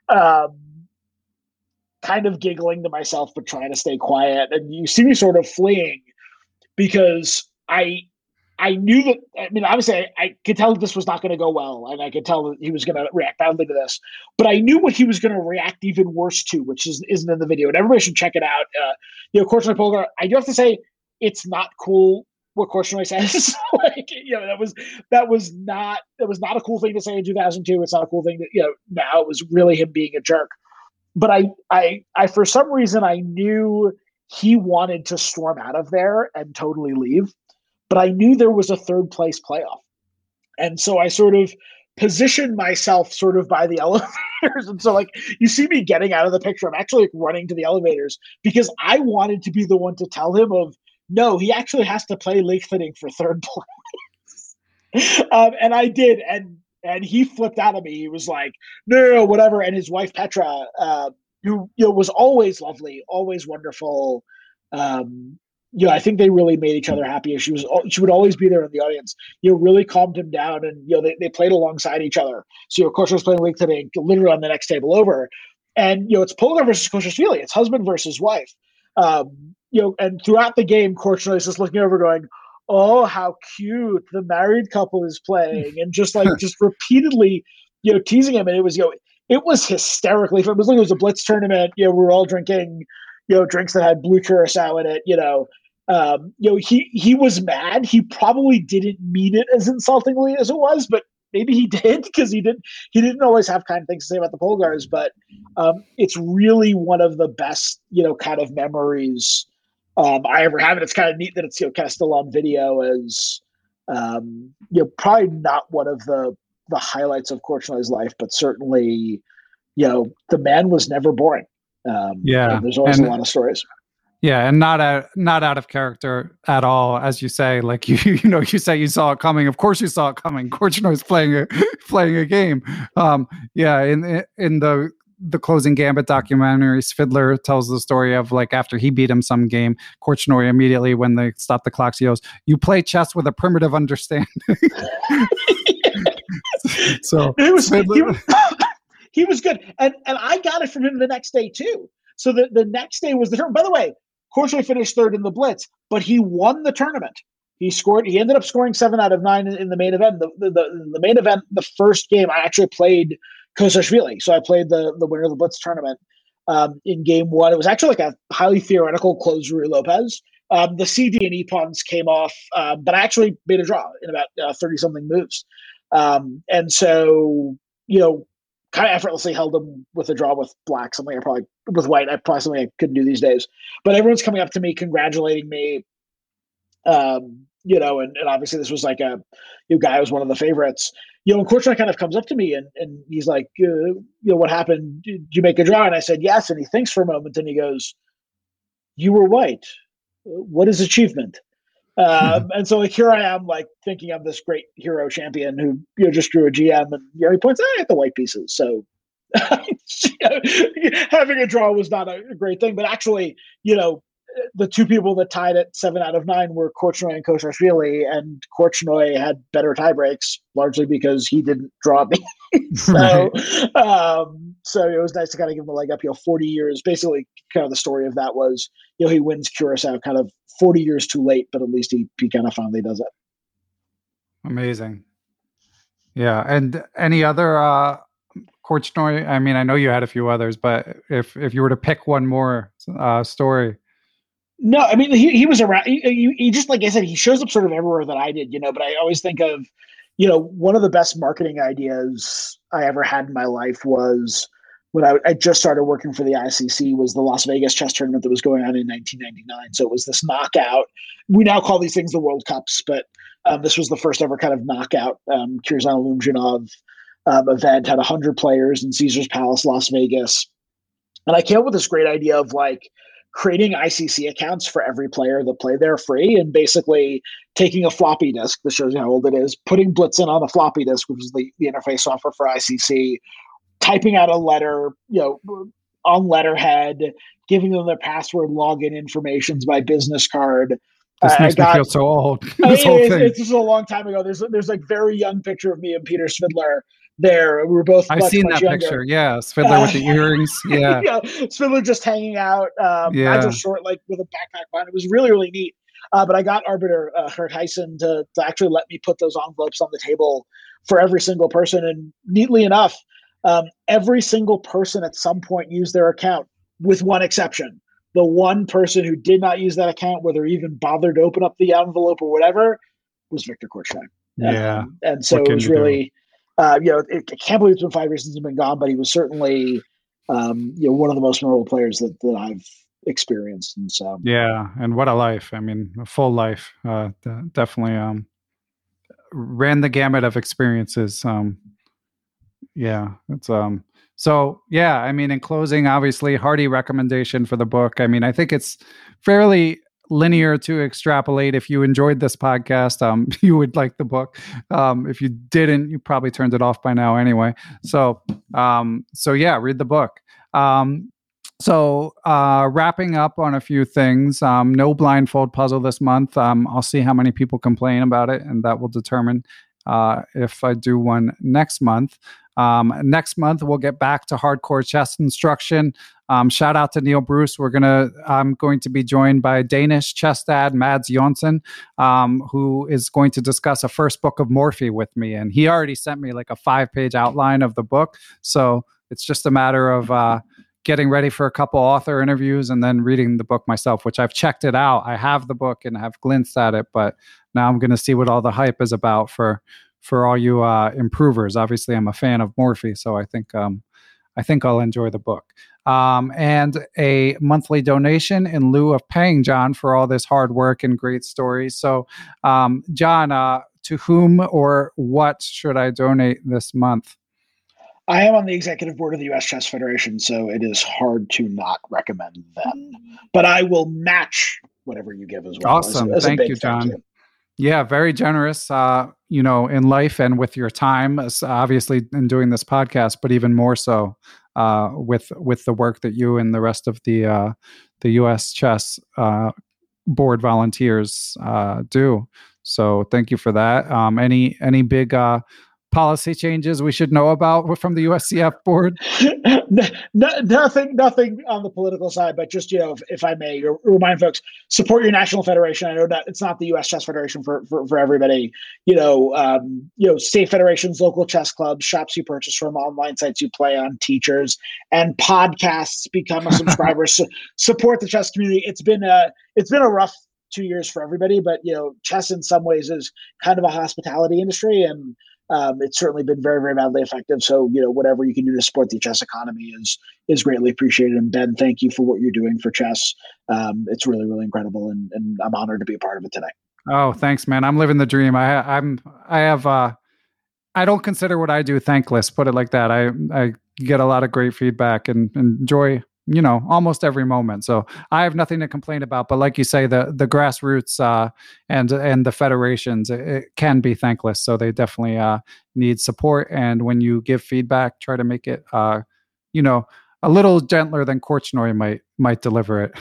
kind of giggling to myself, but trying to stay quiet. And you see me sort of fleeing because I knew that, obviously I could tell that this was not going to go well. And I could tell that he was going to react badly to this, but I knew what he was going to react even worse to, which isn't in the video. And everybody should check it out. Korchnoi Polgar, I do have to say it's not cool what Korchnoi says. that was not a cool thing to say in 2002. It's not a cool thing that, now it was really him being a jerk. But I for some reason, I knew he wanted to storm out of there and totally leave. But I knew there was a 3rd place playoff. And so I sort of positioned myself sort of by the elevators. And so you see me getting out of the picture. I'm actually running to the elevators because I wanted to be the one to tell him no, he actually has to play Ligterink for 3rd place. And I did. And he flipped out at me. He was like, no, whatever. And his wife, Petra, who was always lovely, always wonderful. I think they really made each other happy. She would always be there in the audience. Really calmed him down, and they played alongside each other. So Korchnoi was playing Ligterink literally on the next table over, and it's Polgar versus Kosashvili. It's husband versus wife. And throughout the game, Korchnoi is just looking over, going, "Oh, how cute! The married couple is playing," and just repeatedly, teasing him. And it was hysterically. It was like it was a blitz tournament. We were all drinking, drinks that had blue curacao in it. He was mad. He probably didn't mean it as insultingly as it was, but maybe he did, because he didn't always have kind things to say about the Polgars, but it's really one of the best, kind of memories I ever have. And it's kind of neat that it's, kind of still on video as, probably not one of the highlights of Korchnoi life, but certainly, the man was never boring. And there's always a lot of stories. Yeah, and not out of character at all, as you say. Like you say you saw it coming. Of course, you saw it coming. Korchnoi playing a game. In the Closing Gambit documentary, Svidler tells the story of like after he beat him some game, Korchnoi immediately when they stop the clocks, he goes, "You play chess with a primitive understanding." So he was good, and I got it from him the next day too. So the next day was the tournament. By the way, Korchnoi finished third in the Blitz, but he won the tournament. He ended up scoring 7 out of 9 in the main event. The main event, the first game, I actually played Khosrashvili. So I played the winner of the Blitz tournament in game 1. It was actually like a highly theoretical closed Ruy Lopez. The CD and E pawns came off, but I actually made a draw in about 30-something moves. And so, kind of effortlessly held him with a draw with black, something with white, something I couldn't do these days. But everyone's coming up to me, congratulating me, and obviously this was like a guy who was one of the favorites. And Korchnoi kind of comes up to me and he's like, what happened? Did you make a draw? And I said, yes. And he thinks for a moment and he goes, "You were white. What is achievement?" And so like here I am, like thinking I'm this great hero champion who just drew a GM, and he points out at the white pieces. So having a draw was not a great thing, but actually, the two people that tied at 7 out of 9 were Korchnoi and Khosrashvili, and Korchnoi had better tie breaks largely because he didn't draw me. So it was nice to kind of give him a leg up. 40 years, basically, kind of the story of that was, he wins Curacao kind of 40 years too late, but at least he kind of finally does it. Amazing. Yeah, and any other Korchnoi? I mean, I know you had a few others, but if you were to pick one more story. No, I mean, he was around. He just, like I said, he shows up sort of everywhere that I did, but I always think of, one of the best marketing ideas I ever had in my life was when I just started working for the ICC, was the Las Vegas chess tournament that was going on in 1999. So it was this knockout. We now call these things the World Cups, but this was the first ever kind of knockout Kirzan Lumjanov event, had 100 players in Caesar's Palace, Las Vegas. And I came up with this great idea of like creating ICC accounts for every player that played there free, and basically taking a floppy disk that shows you how old it is, putting Blitzen on a floppy disk, which is the interface software for ICC, typing out a letter, on letterhead, giving them their password, login information, my business card. This makes me feel so old. It's just a long time ago. There's like very young picture of me and Peter Svidler there. We were both. I've seen that younger picture. Yeah, Svidler with the earrings. Yeah, Svidler just hanging out. I just short, like with a backpack on. It was really, really neat. But I got Arbiter Gert Huyssen to actually let me put those envelopes on the table for every single person. And neatly enough, every single person at some point used their account, with one exception. The one person who did not use that account, whether even bothered to open up the envelope or whatever, was Viktor Korchnoi. Yeah. And so it was really, I can't believe it's been 5 years since he's been gone, but he was certainly, one of the most memorable players that I've experienced. And so, yeah. And what a life. I mean, a full life, definitely, ran the gamut of experiences. It's, so yeah, I mean, in closing, obviously hearty recommendation for the book. I mean, I think it's fairly linear to extrapolate. If you enjoyed this podcast, you would like the book. If you didn't, you probably turned it off by now anyway. So yeah, read the book. Wrapping up on a few things, no blindfold puzzle this month. I'll see how many people complain about it, and that will determine if I do one next month. Next month, we'll get back to hardcore chess instruction. Shout out to Neil Bruce. I'm going to be joined by Danish chess dad Mads Jonsson, who is going to discuss a first book of Morphy with me. And he already sent me like a 5-page outline of the book. So it's just a matter of getting ready for a couple author interviews and then reading the book myself, which I've checked it out. I have the book and have glimpsed at it, but now I'm going to see what all the hype is about for for all you improvers. Obviously, I'm a fan of Morphy, so I think I'll enjoy the book. And a monthly donation in lieu of paying John for all this hard work and great stories. So, John, to whom or what should I donate this month? I am on the executive board of the U.S. Chess Federation, so it is hard to not recommend them. But I will match whatever you give as well. Awesome. Thank you, John. Yeah, very generous, in life and with your time, obviously in doing this podcast, but even more so with the work that you and the rest of the U.S. Chess board volunteers do. So thank you for that. Any big policy changes we should know about from the USCF board? Nothing on the political side, but just, if I may remind folks, support your national federation. I know that it's not the U.S. Chess Federation for everybody. State federations, local chess clubs, shops you purchase from, online sites you play on, teachers, and podcasts. Become a subscriber. Support the chess community. It's been a rough 2 years for everybody, but chess in some ways is kind of a hospitality industry, and it's certainly been very, very badly effective. So, whatever you can do to support the chess economy is greatly appreciated. And Ben, thank you for what you're doing for chess. It's really, really incredible, and I'm honored to be a part of it today. Oh, thanks, man. I'm living the dream. I don't consider what I do thankless, put it like that. I get a lot of great feedback and enjoy almost every moment. So I have nothing to complain about. But like you say, the grassroots and the federations, it can be thankless. So they definitely need support. And when you give feedback, try to make it, a little gentler than Korchnoi might deliver it.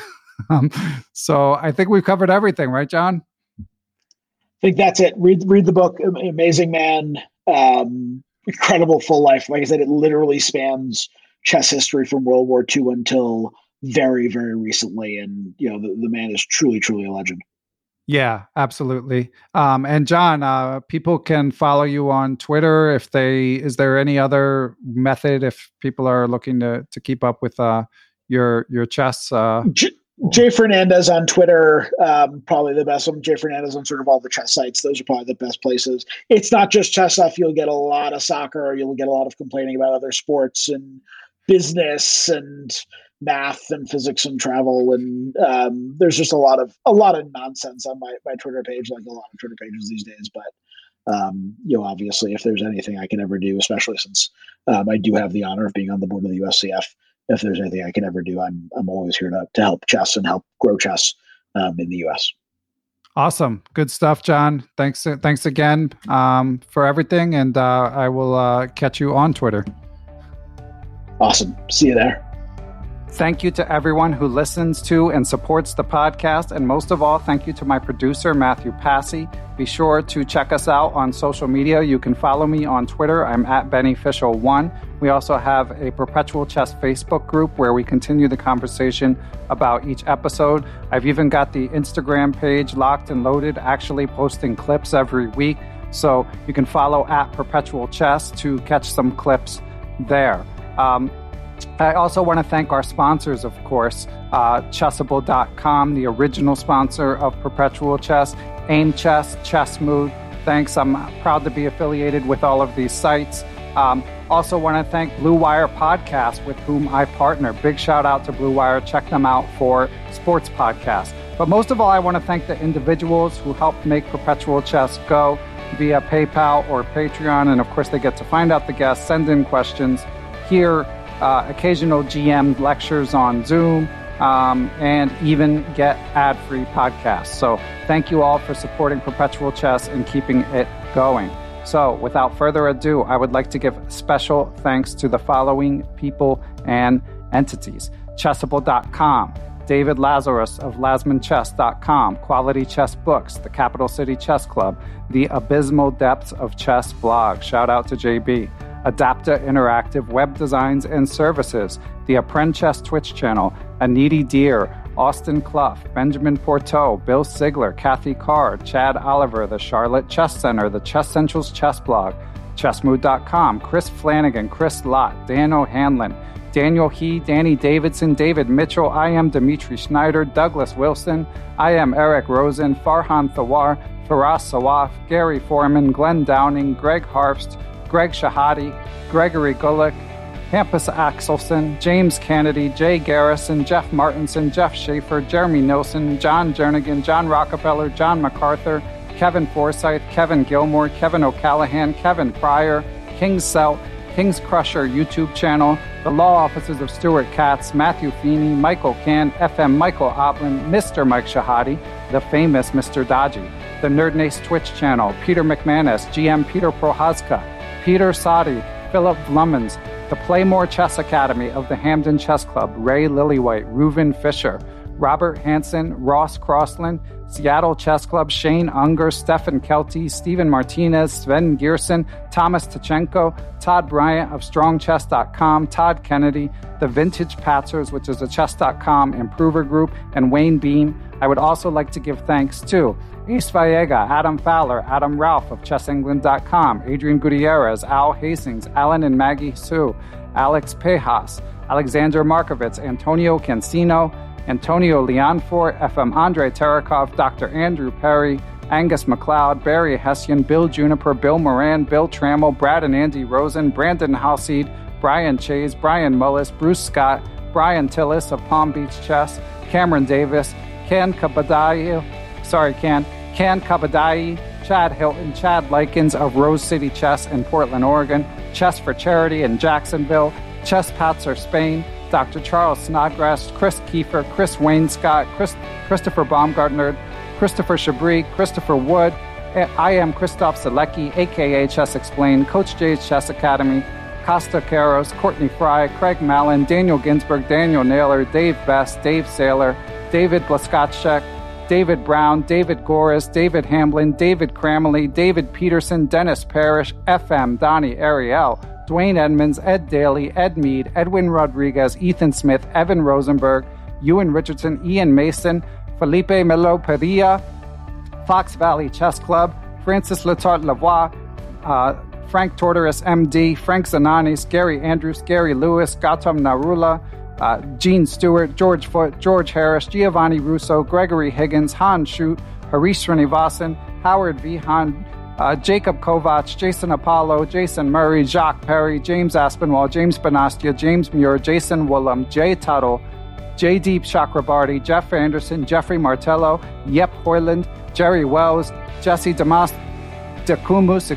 So I think we've covered everything, right, John? I think that's it. Read the book. Amazing man. Incredible full life. Like I said, it literally spans chess history from World War II until very, very recently. And, the man is truly, truly a legend. Yeah, absolutely. And John, people can follow you on Twitter. Is there any other method if people are looking to keep up with your chess? Jay Fernandez on Twitter, probably the best one. Jay Fernandez on sort of all the chess sites. Those are probably the best places. It's not just chess stuff. You'll get a lot of soccer. You'll get a lot of complaining about other sports and business and math and physics and travel. And there's just a lot of nonsense on my Twitter page, like a lot of Twitter pages these days. But obviously, if there's anything I can ever do, especially since I do have the honor of being on the board of the USCF, if there's anything I can ever do, I'm always here to help chess and help grow chess in the U.S. Awesome. Good stuff, John. Thanks again for everything. And I will catch you on Twitter. Awesome. See you there. Thank you to everyone who listens to and supports the podcast. And most of all, thank you to my producer, Matthew Passy. Be sure to check us out on social media. You can follow me on Twitter. I'm at BennyFischel1. We also have a Perpetual Chess Facebook group where we continue the conversation about each episode. I've even got the Instagram page locked and loaded, actually posting clips every week. So you can follow at Perpetual Chess to catch some clips there. I also want to thank our sponsors, of course, Chessable.com, the original sponsor of Perpetual Chess, Aim Chess, Chessmood. Thanks. I'm proud to be affiliated with all of these sites. Also want to thank Blue Wire Podcast, with whom I partner. Big shout out to Blue Wire. Check them out for sports podcasts. But most of all, I want to thank the individuals who helped make Perpetual Chess go via PayPal or Patreon. And of course, they get to find out the guests, send in questions, hear occasional GM lectures on Zoom, and even get ad-free podcasts. So thank you all for supporting Perpetual Chess and keeping it going. So without further ado, I would like to give special thanks to the following people and entities. Chessable.com, David Lazarus of LazmanChess.com, Quality Chess Books, the Capital City Chess Club, the Abysmal Depths of Chess blog. Shout out to JB. Adapta Interactive Web Designs and Services, the Apprend Chess Twitch channel, A Needy Deer, Austin Clough, Benjamin Porteau, Bill Sigler, Kathy Carr, Chad Oliver, the Charlotte Chess Center, the Chess Central's Chess blog, Chessmood.com, Chris Flanagan, Chris Lott, Dan O'Hanlon, Daniel He, Danny Davidson, David Mitchell, I am Dimitri Schneider, Douglas Wilson, I am Eric Rosen, Farhan Thawar, Faraz Sawaf, Gary Foreman, Glenn Downing, Greg Harfst, Greg Shahadi, Gregory Gulick, Hampus Axelson, James Kennedy, Jay Garrison, Jeff Martinson, Jeff Schaefer, Jeremy Nilsson, John Jernigan, John Rockefeller, John MacArthur, Kevin Forsyth, Kevin Gilmore, Kevin O'Callahan, Kevin Pryor, King Selt, King's Crusher YouTube channel, the law offices of Stuart Katz, Matthew Feeney, Michael Can, FM Michael Oplin, Mr. Mike Shahadi, the famous Mr. Dodgy, the Nerdnace Twitch channel, Peter McManus, GM Peter Prohaska, Peter Sadi, Philip Vlummans, the Playmore Chess Academy of the Hamden Chess Club, Ray Lillywhite, Reuven Fisher, Robert Hansen, Ross Crossland, Seattle Chess Club, Shane Unger, Stefan Kelty, Stephen Martinez, Sven Gierson, Thomas Tachenko, Todd Bryant of StrongChess.com, Todd Kennedy, The Vintage Patzers, which is a Chess.com improver group, and Wayne Beam. I would also like to give thanks to Ace Vallega, Adam Fowler, Adam Ralph of ChessEngland.com, Adrian Gutierrez, Al Hastings, Alan and Maggie Sue, Alex Pejas, Alexander Markovitz, Antonio Cancino, Antonio Leonfort, FM Andre Terakov, Dr. Andrew Perry, Angus McLeod, Barry Hessian, Bill Juniper, Bill Moran, Bill Trammell, Brad and Andy Rosen, Brandon Halseed, Brian Chase, Brian Mullis, Bruce Scott, Brian Tillis of Palm Beach Chess, Cameron Davis, Can Kabadai, Chad Hilton, Chad Likens of Rose City Chess in Portland, Oregon, Chess for Charity in Jacksonville, Chess Patzer Spain, Dr. Charles Snodgrass, Chris Kiefer, Chris Wainscott, Christopher Baumgartner, Christopher Chabris, Christopher Wood. I am Christoph Selecki, a.k.a. Chess Explained, Coach J's Chess Academy, Costa Caros, Courtney Fry, Craig Mallon, Daniel Ginsberg, Daniel Naylor, Dave Best, Dave Saylor, David Blaskotchek, David Brown, David Goris, David Hamblin, David Cramley, David Peterson, Dennis Parrish, FM, Donnie Ariel, Dwayne Edmonds, Ed Daly, Ed Mead, Edwin Rodriguez, Ethan Smith, Evan Rosenberg, Ewan Richardson, Ian Mason, Felipe Melo Padilla, Fox Valley Chess Club, Francis Letarte Lavoie, Frank Tortoris, MD, Frank Zananis, Gary Andrews, Gary Lewis, Gautam Narula, Gene Stewart, George Foote, George Harris, Giovanni Russo, Gregory Higgins, Han Shute, Harish Srinivasan, Howard V. Han, Jacob Kovacs, Jason Apollo, Jason Murray, Jacques Perry, James Aspinwall, James Benastia, James Muir, Jason Woolham, Jay Tuttle, J. Deep Chakrabarty, Jeff Anderson, Jeffrey Martello, Yep Hoyland, Jerry Wells, Jesse Jesse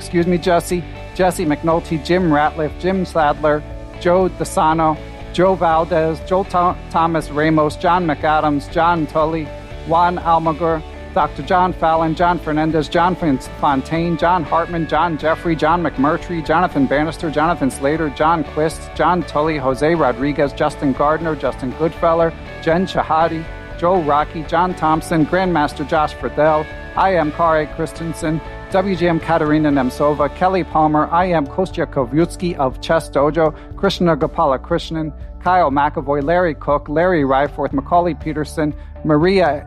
McNulty, Jim Ratliff, Jim Sadler, Joe DeSano, Joe Valdez, Joe Thomas Ramos, John McAdams, John Tully, Juan Almaguer, Dr. John Fallon, John Fernandez, John Fontaine, John Hartman, John Jeffrey, John McMurtry, Jonathan Bannister, Jonathan Slater, John Quist, John Tully, Jose Rodriguez, Justin Gardner, Justin Goodfeller, Jen Shahadi, Joe Rocky, John Thompson, Grandmaster Josh Friedel, I am Kare Christensen, WGM Katerina Nemtsova, Kelly Palmer, I am Kostya Kovyutsky of Chess Dojo, Krishna Gopala Krishnan, Kyle McAvoy, Larry Cook, Larry Ryforth, Macaulay Peterson, Maria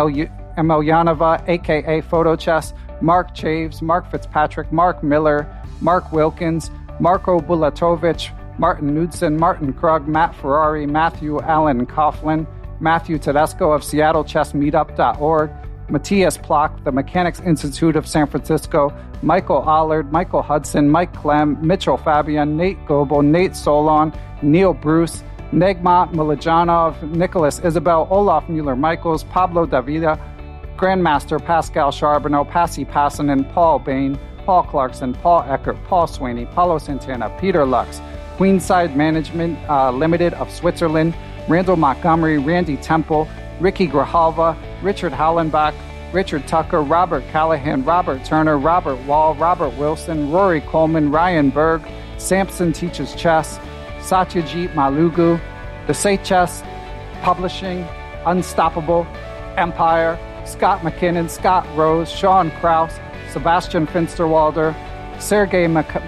Emelianova, a.k.a. Photo Chess, Mark Chaves, Mark Fitzpatrick, Mark Miller, Mark Wilkins, Marko Bulatovic, Martin Knudsen, Martin Krug, Matt Ferrari, Matthew Allen Coughlin, Matthew Tedesco of SeattleChessMeetup.org, Matthias Plock, the Mechanics Institute of San Francisco, Michael Allard, Michael Hudson, Mike Clem, Mitchell Fabian, Nate Goebel, Nate Solon, Neil Bruce, Negma Milijanov, Nicholas Isabel, Olaf Mueller-Michaels, Pablo Davida, Grandmaster Pascal Charbonneau, Passy Passanen, Paul Bain, Paul Clarkson, Paul Eckert, Paul Sweeney, Paulo Santana, Peter Lux, Queenside Management Limited of Switzerland, Randall Montgomery, Randy Temple, Ricky Grijalva, Richard Hollenbach, Richard Tucker, Robert Callahan, Robert Turner, Robert Wall, Robert Wilson, Rory Coleman, Ryan Berg, Samson Teaches Chess, Satyajit Malugu, The Say Chess, Publishing, Unstoppable, Empire, Scott McKinnon, Scott Rose, Sean Krause, Sebastian Finsterwalder, Sergey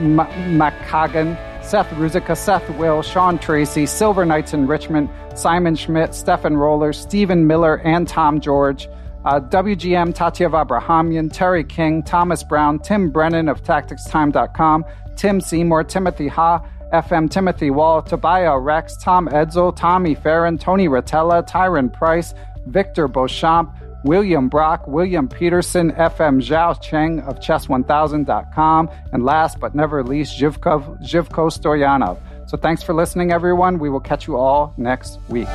McCagan, Seth Ruzicka, Seth Will, Sean Tracy, Silver Knights in Richmond, Simon Schmidt, Stefan Roller, Stephen Miller, and Tom George, WGM Tatyev Abrahamian, Terry King, Thomas Brown, Tim Brennan of TacticsTime.com, Tim Seymour, Timothy Ha, FM Timothy Wall, Tobiah Rex, Tom Edsel, Tommy Farron, Tony Rotella, Tyron Price, Victor Beauchamp, William Brock, William Peterson, FM Zhao Cheng of chess1000.com, and last but never least, Zhivko Stoyanov. So thanks for listening, everyone. We will catch you all next week.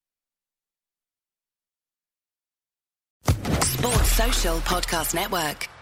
Sports Social Podcast Network.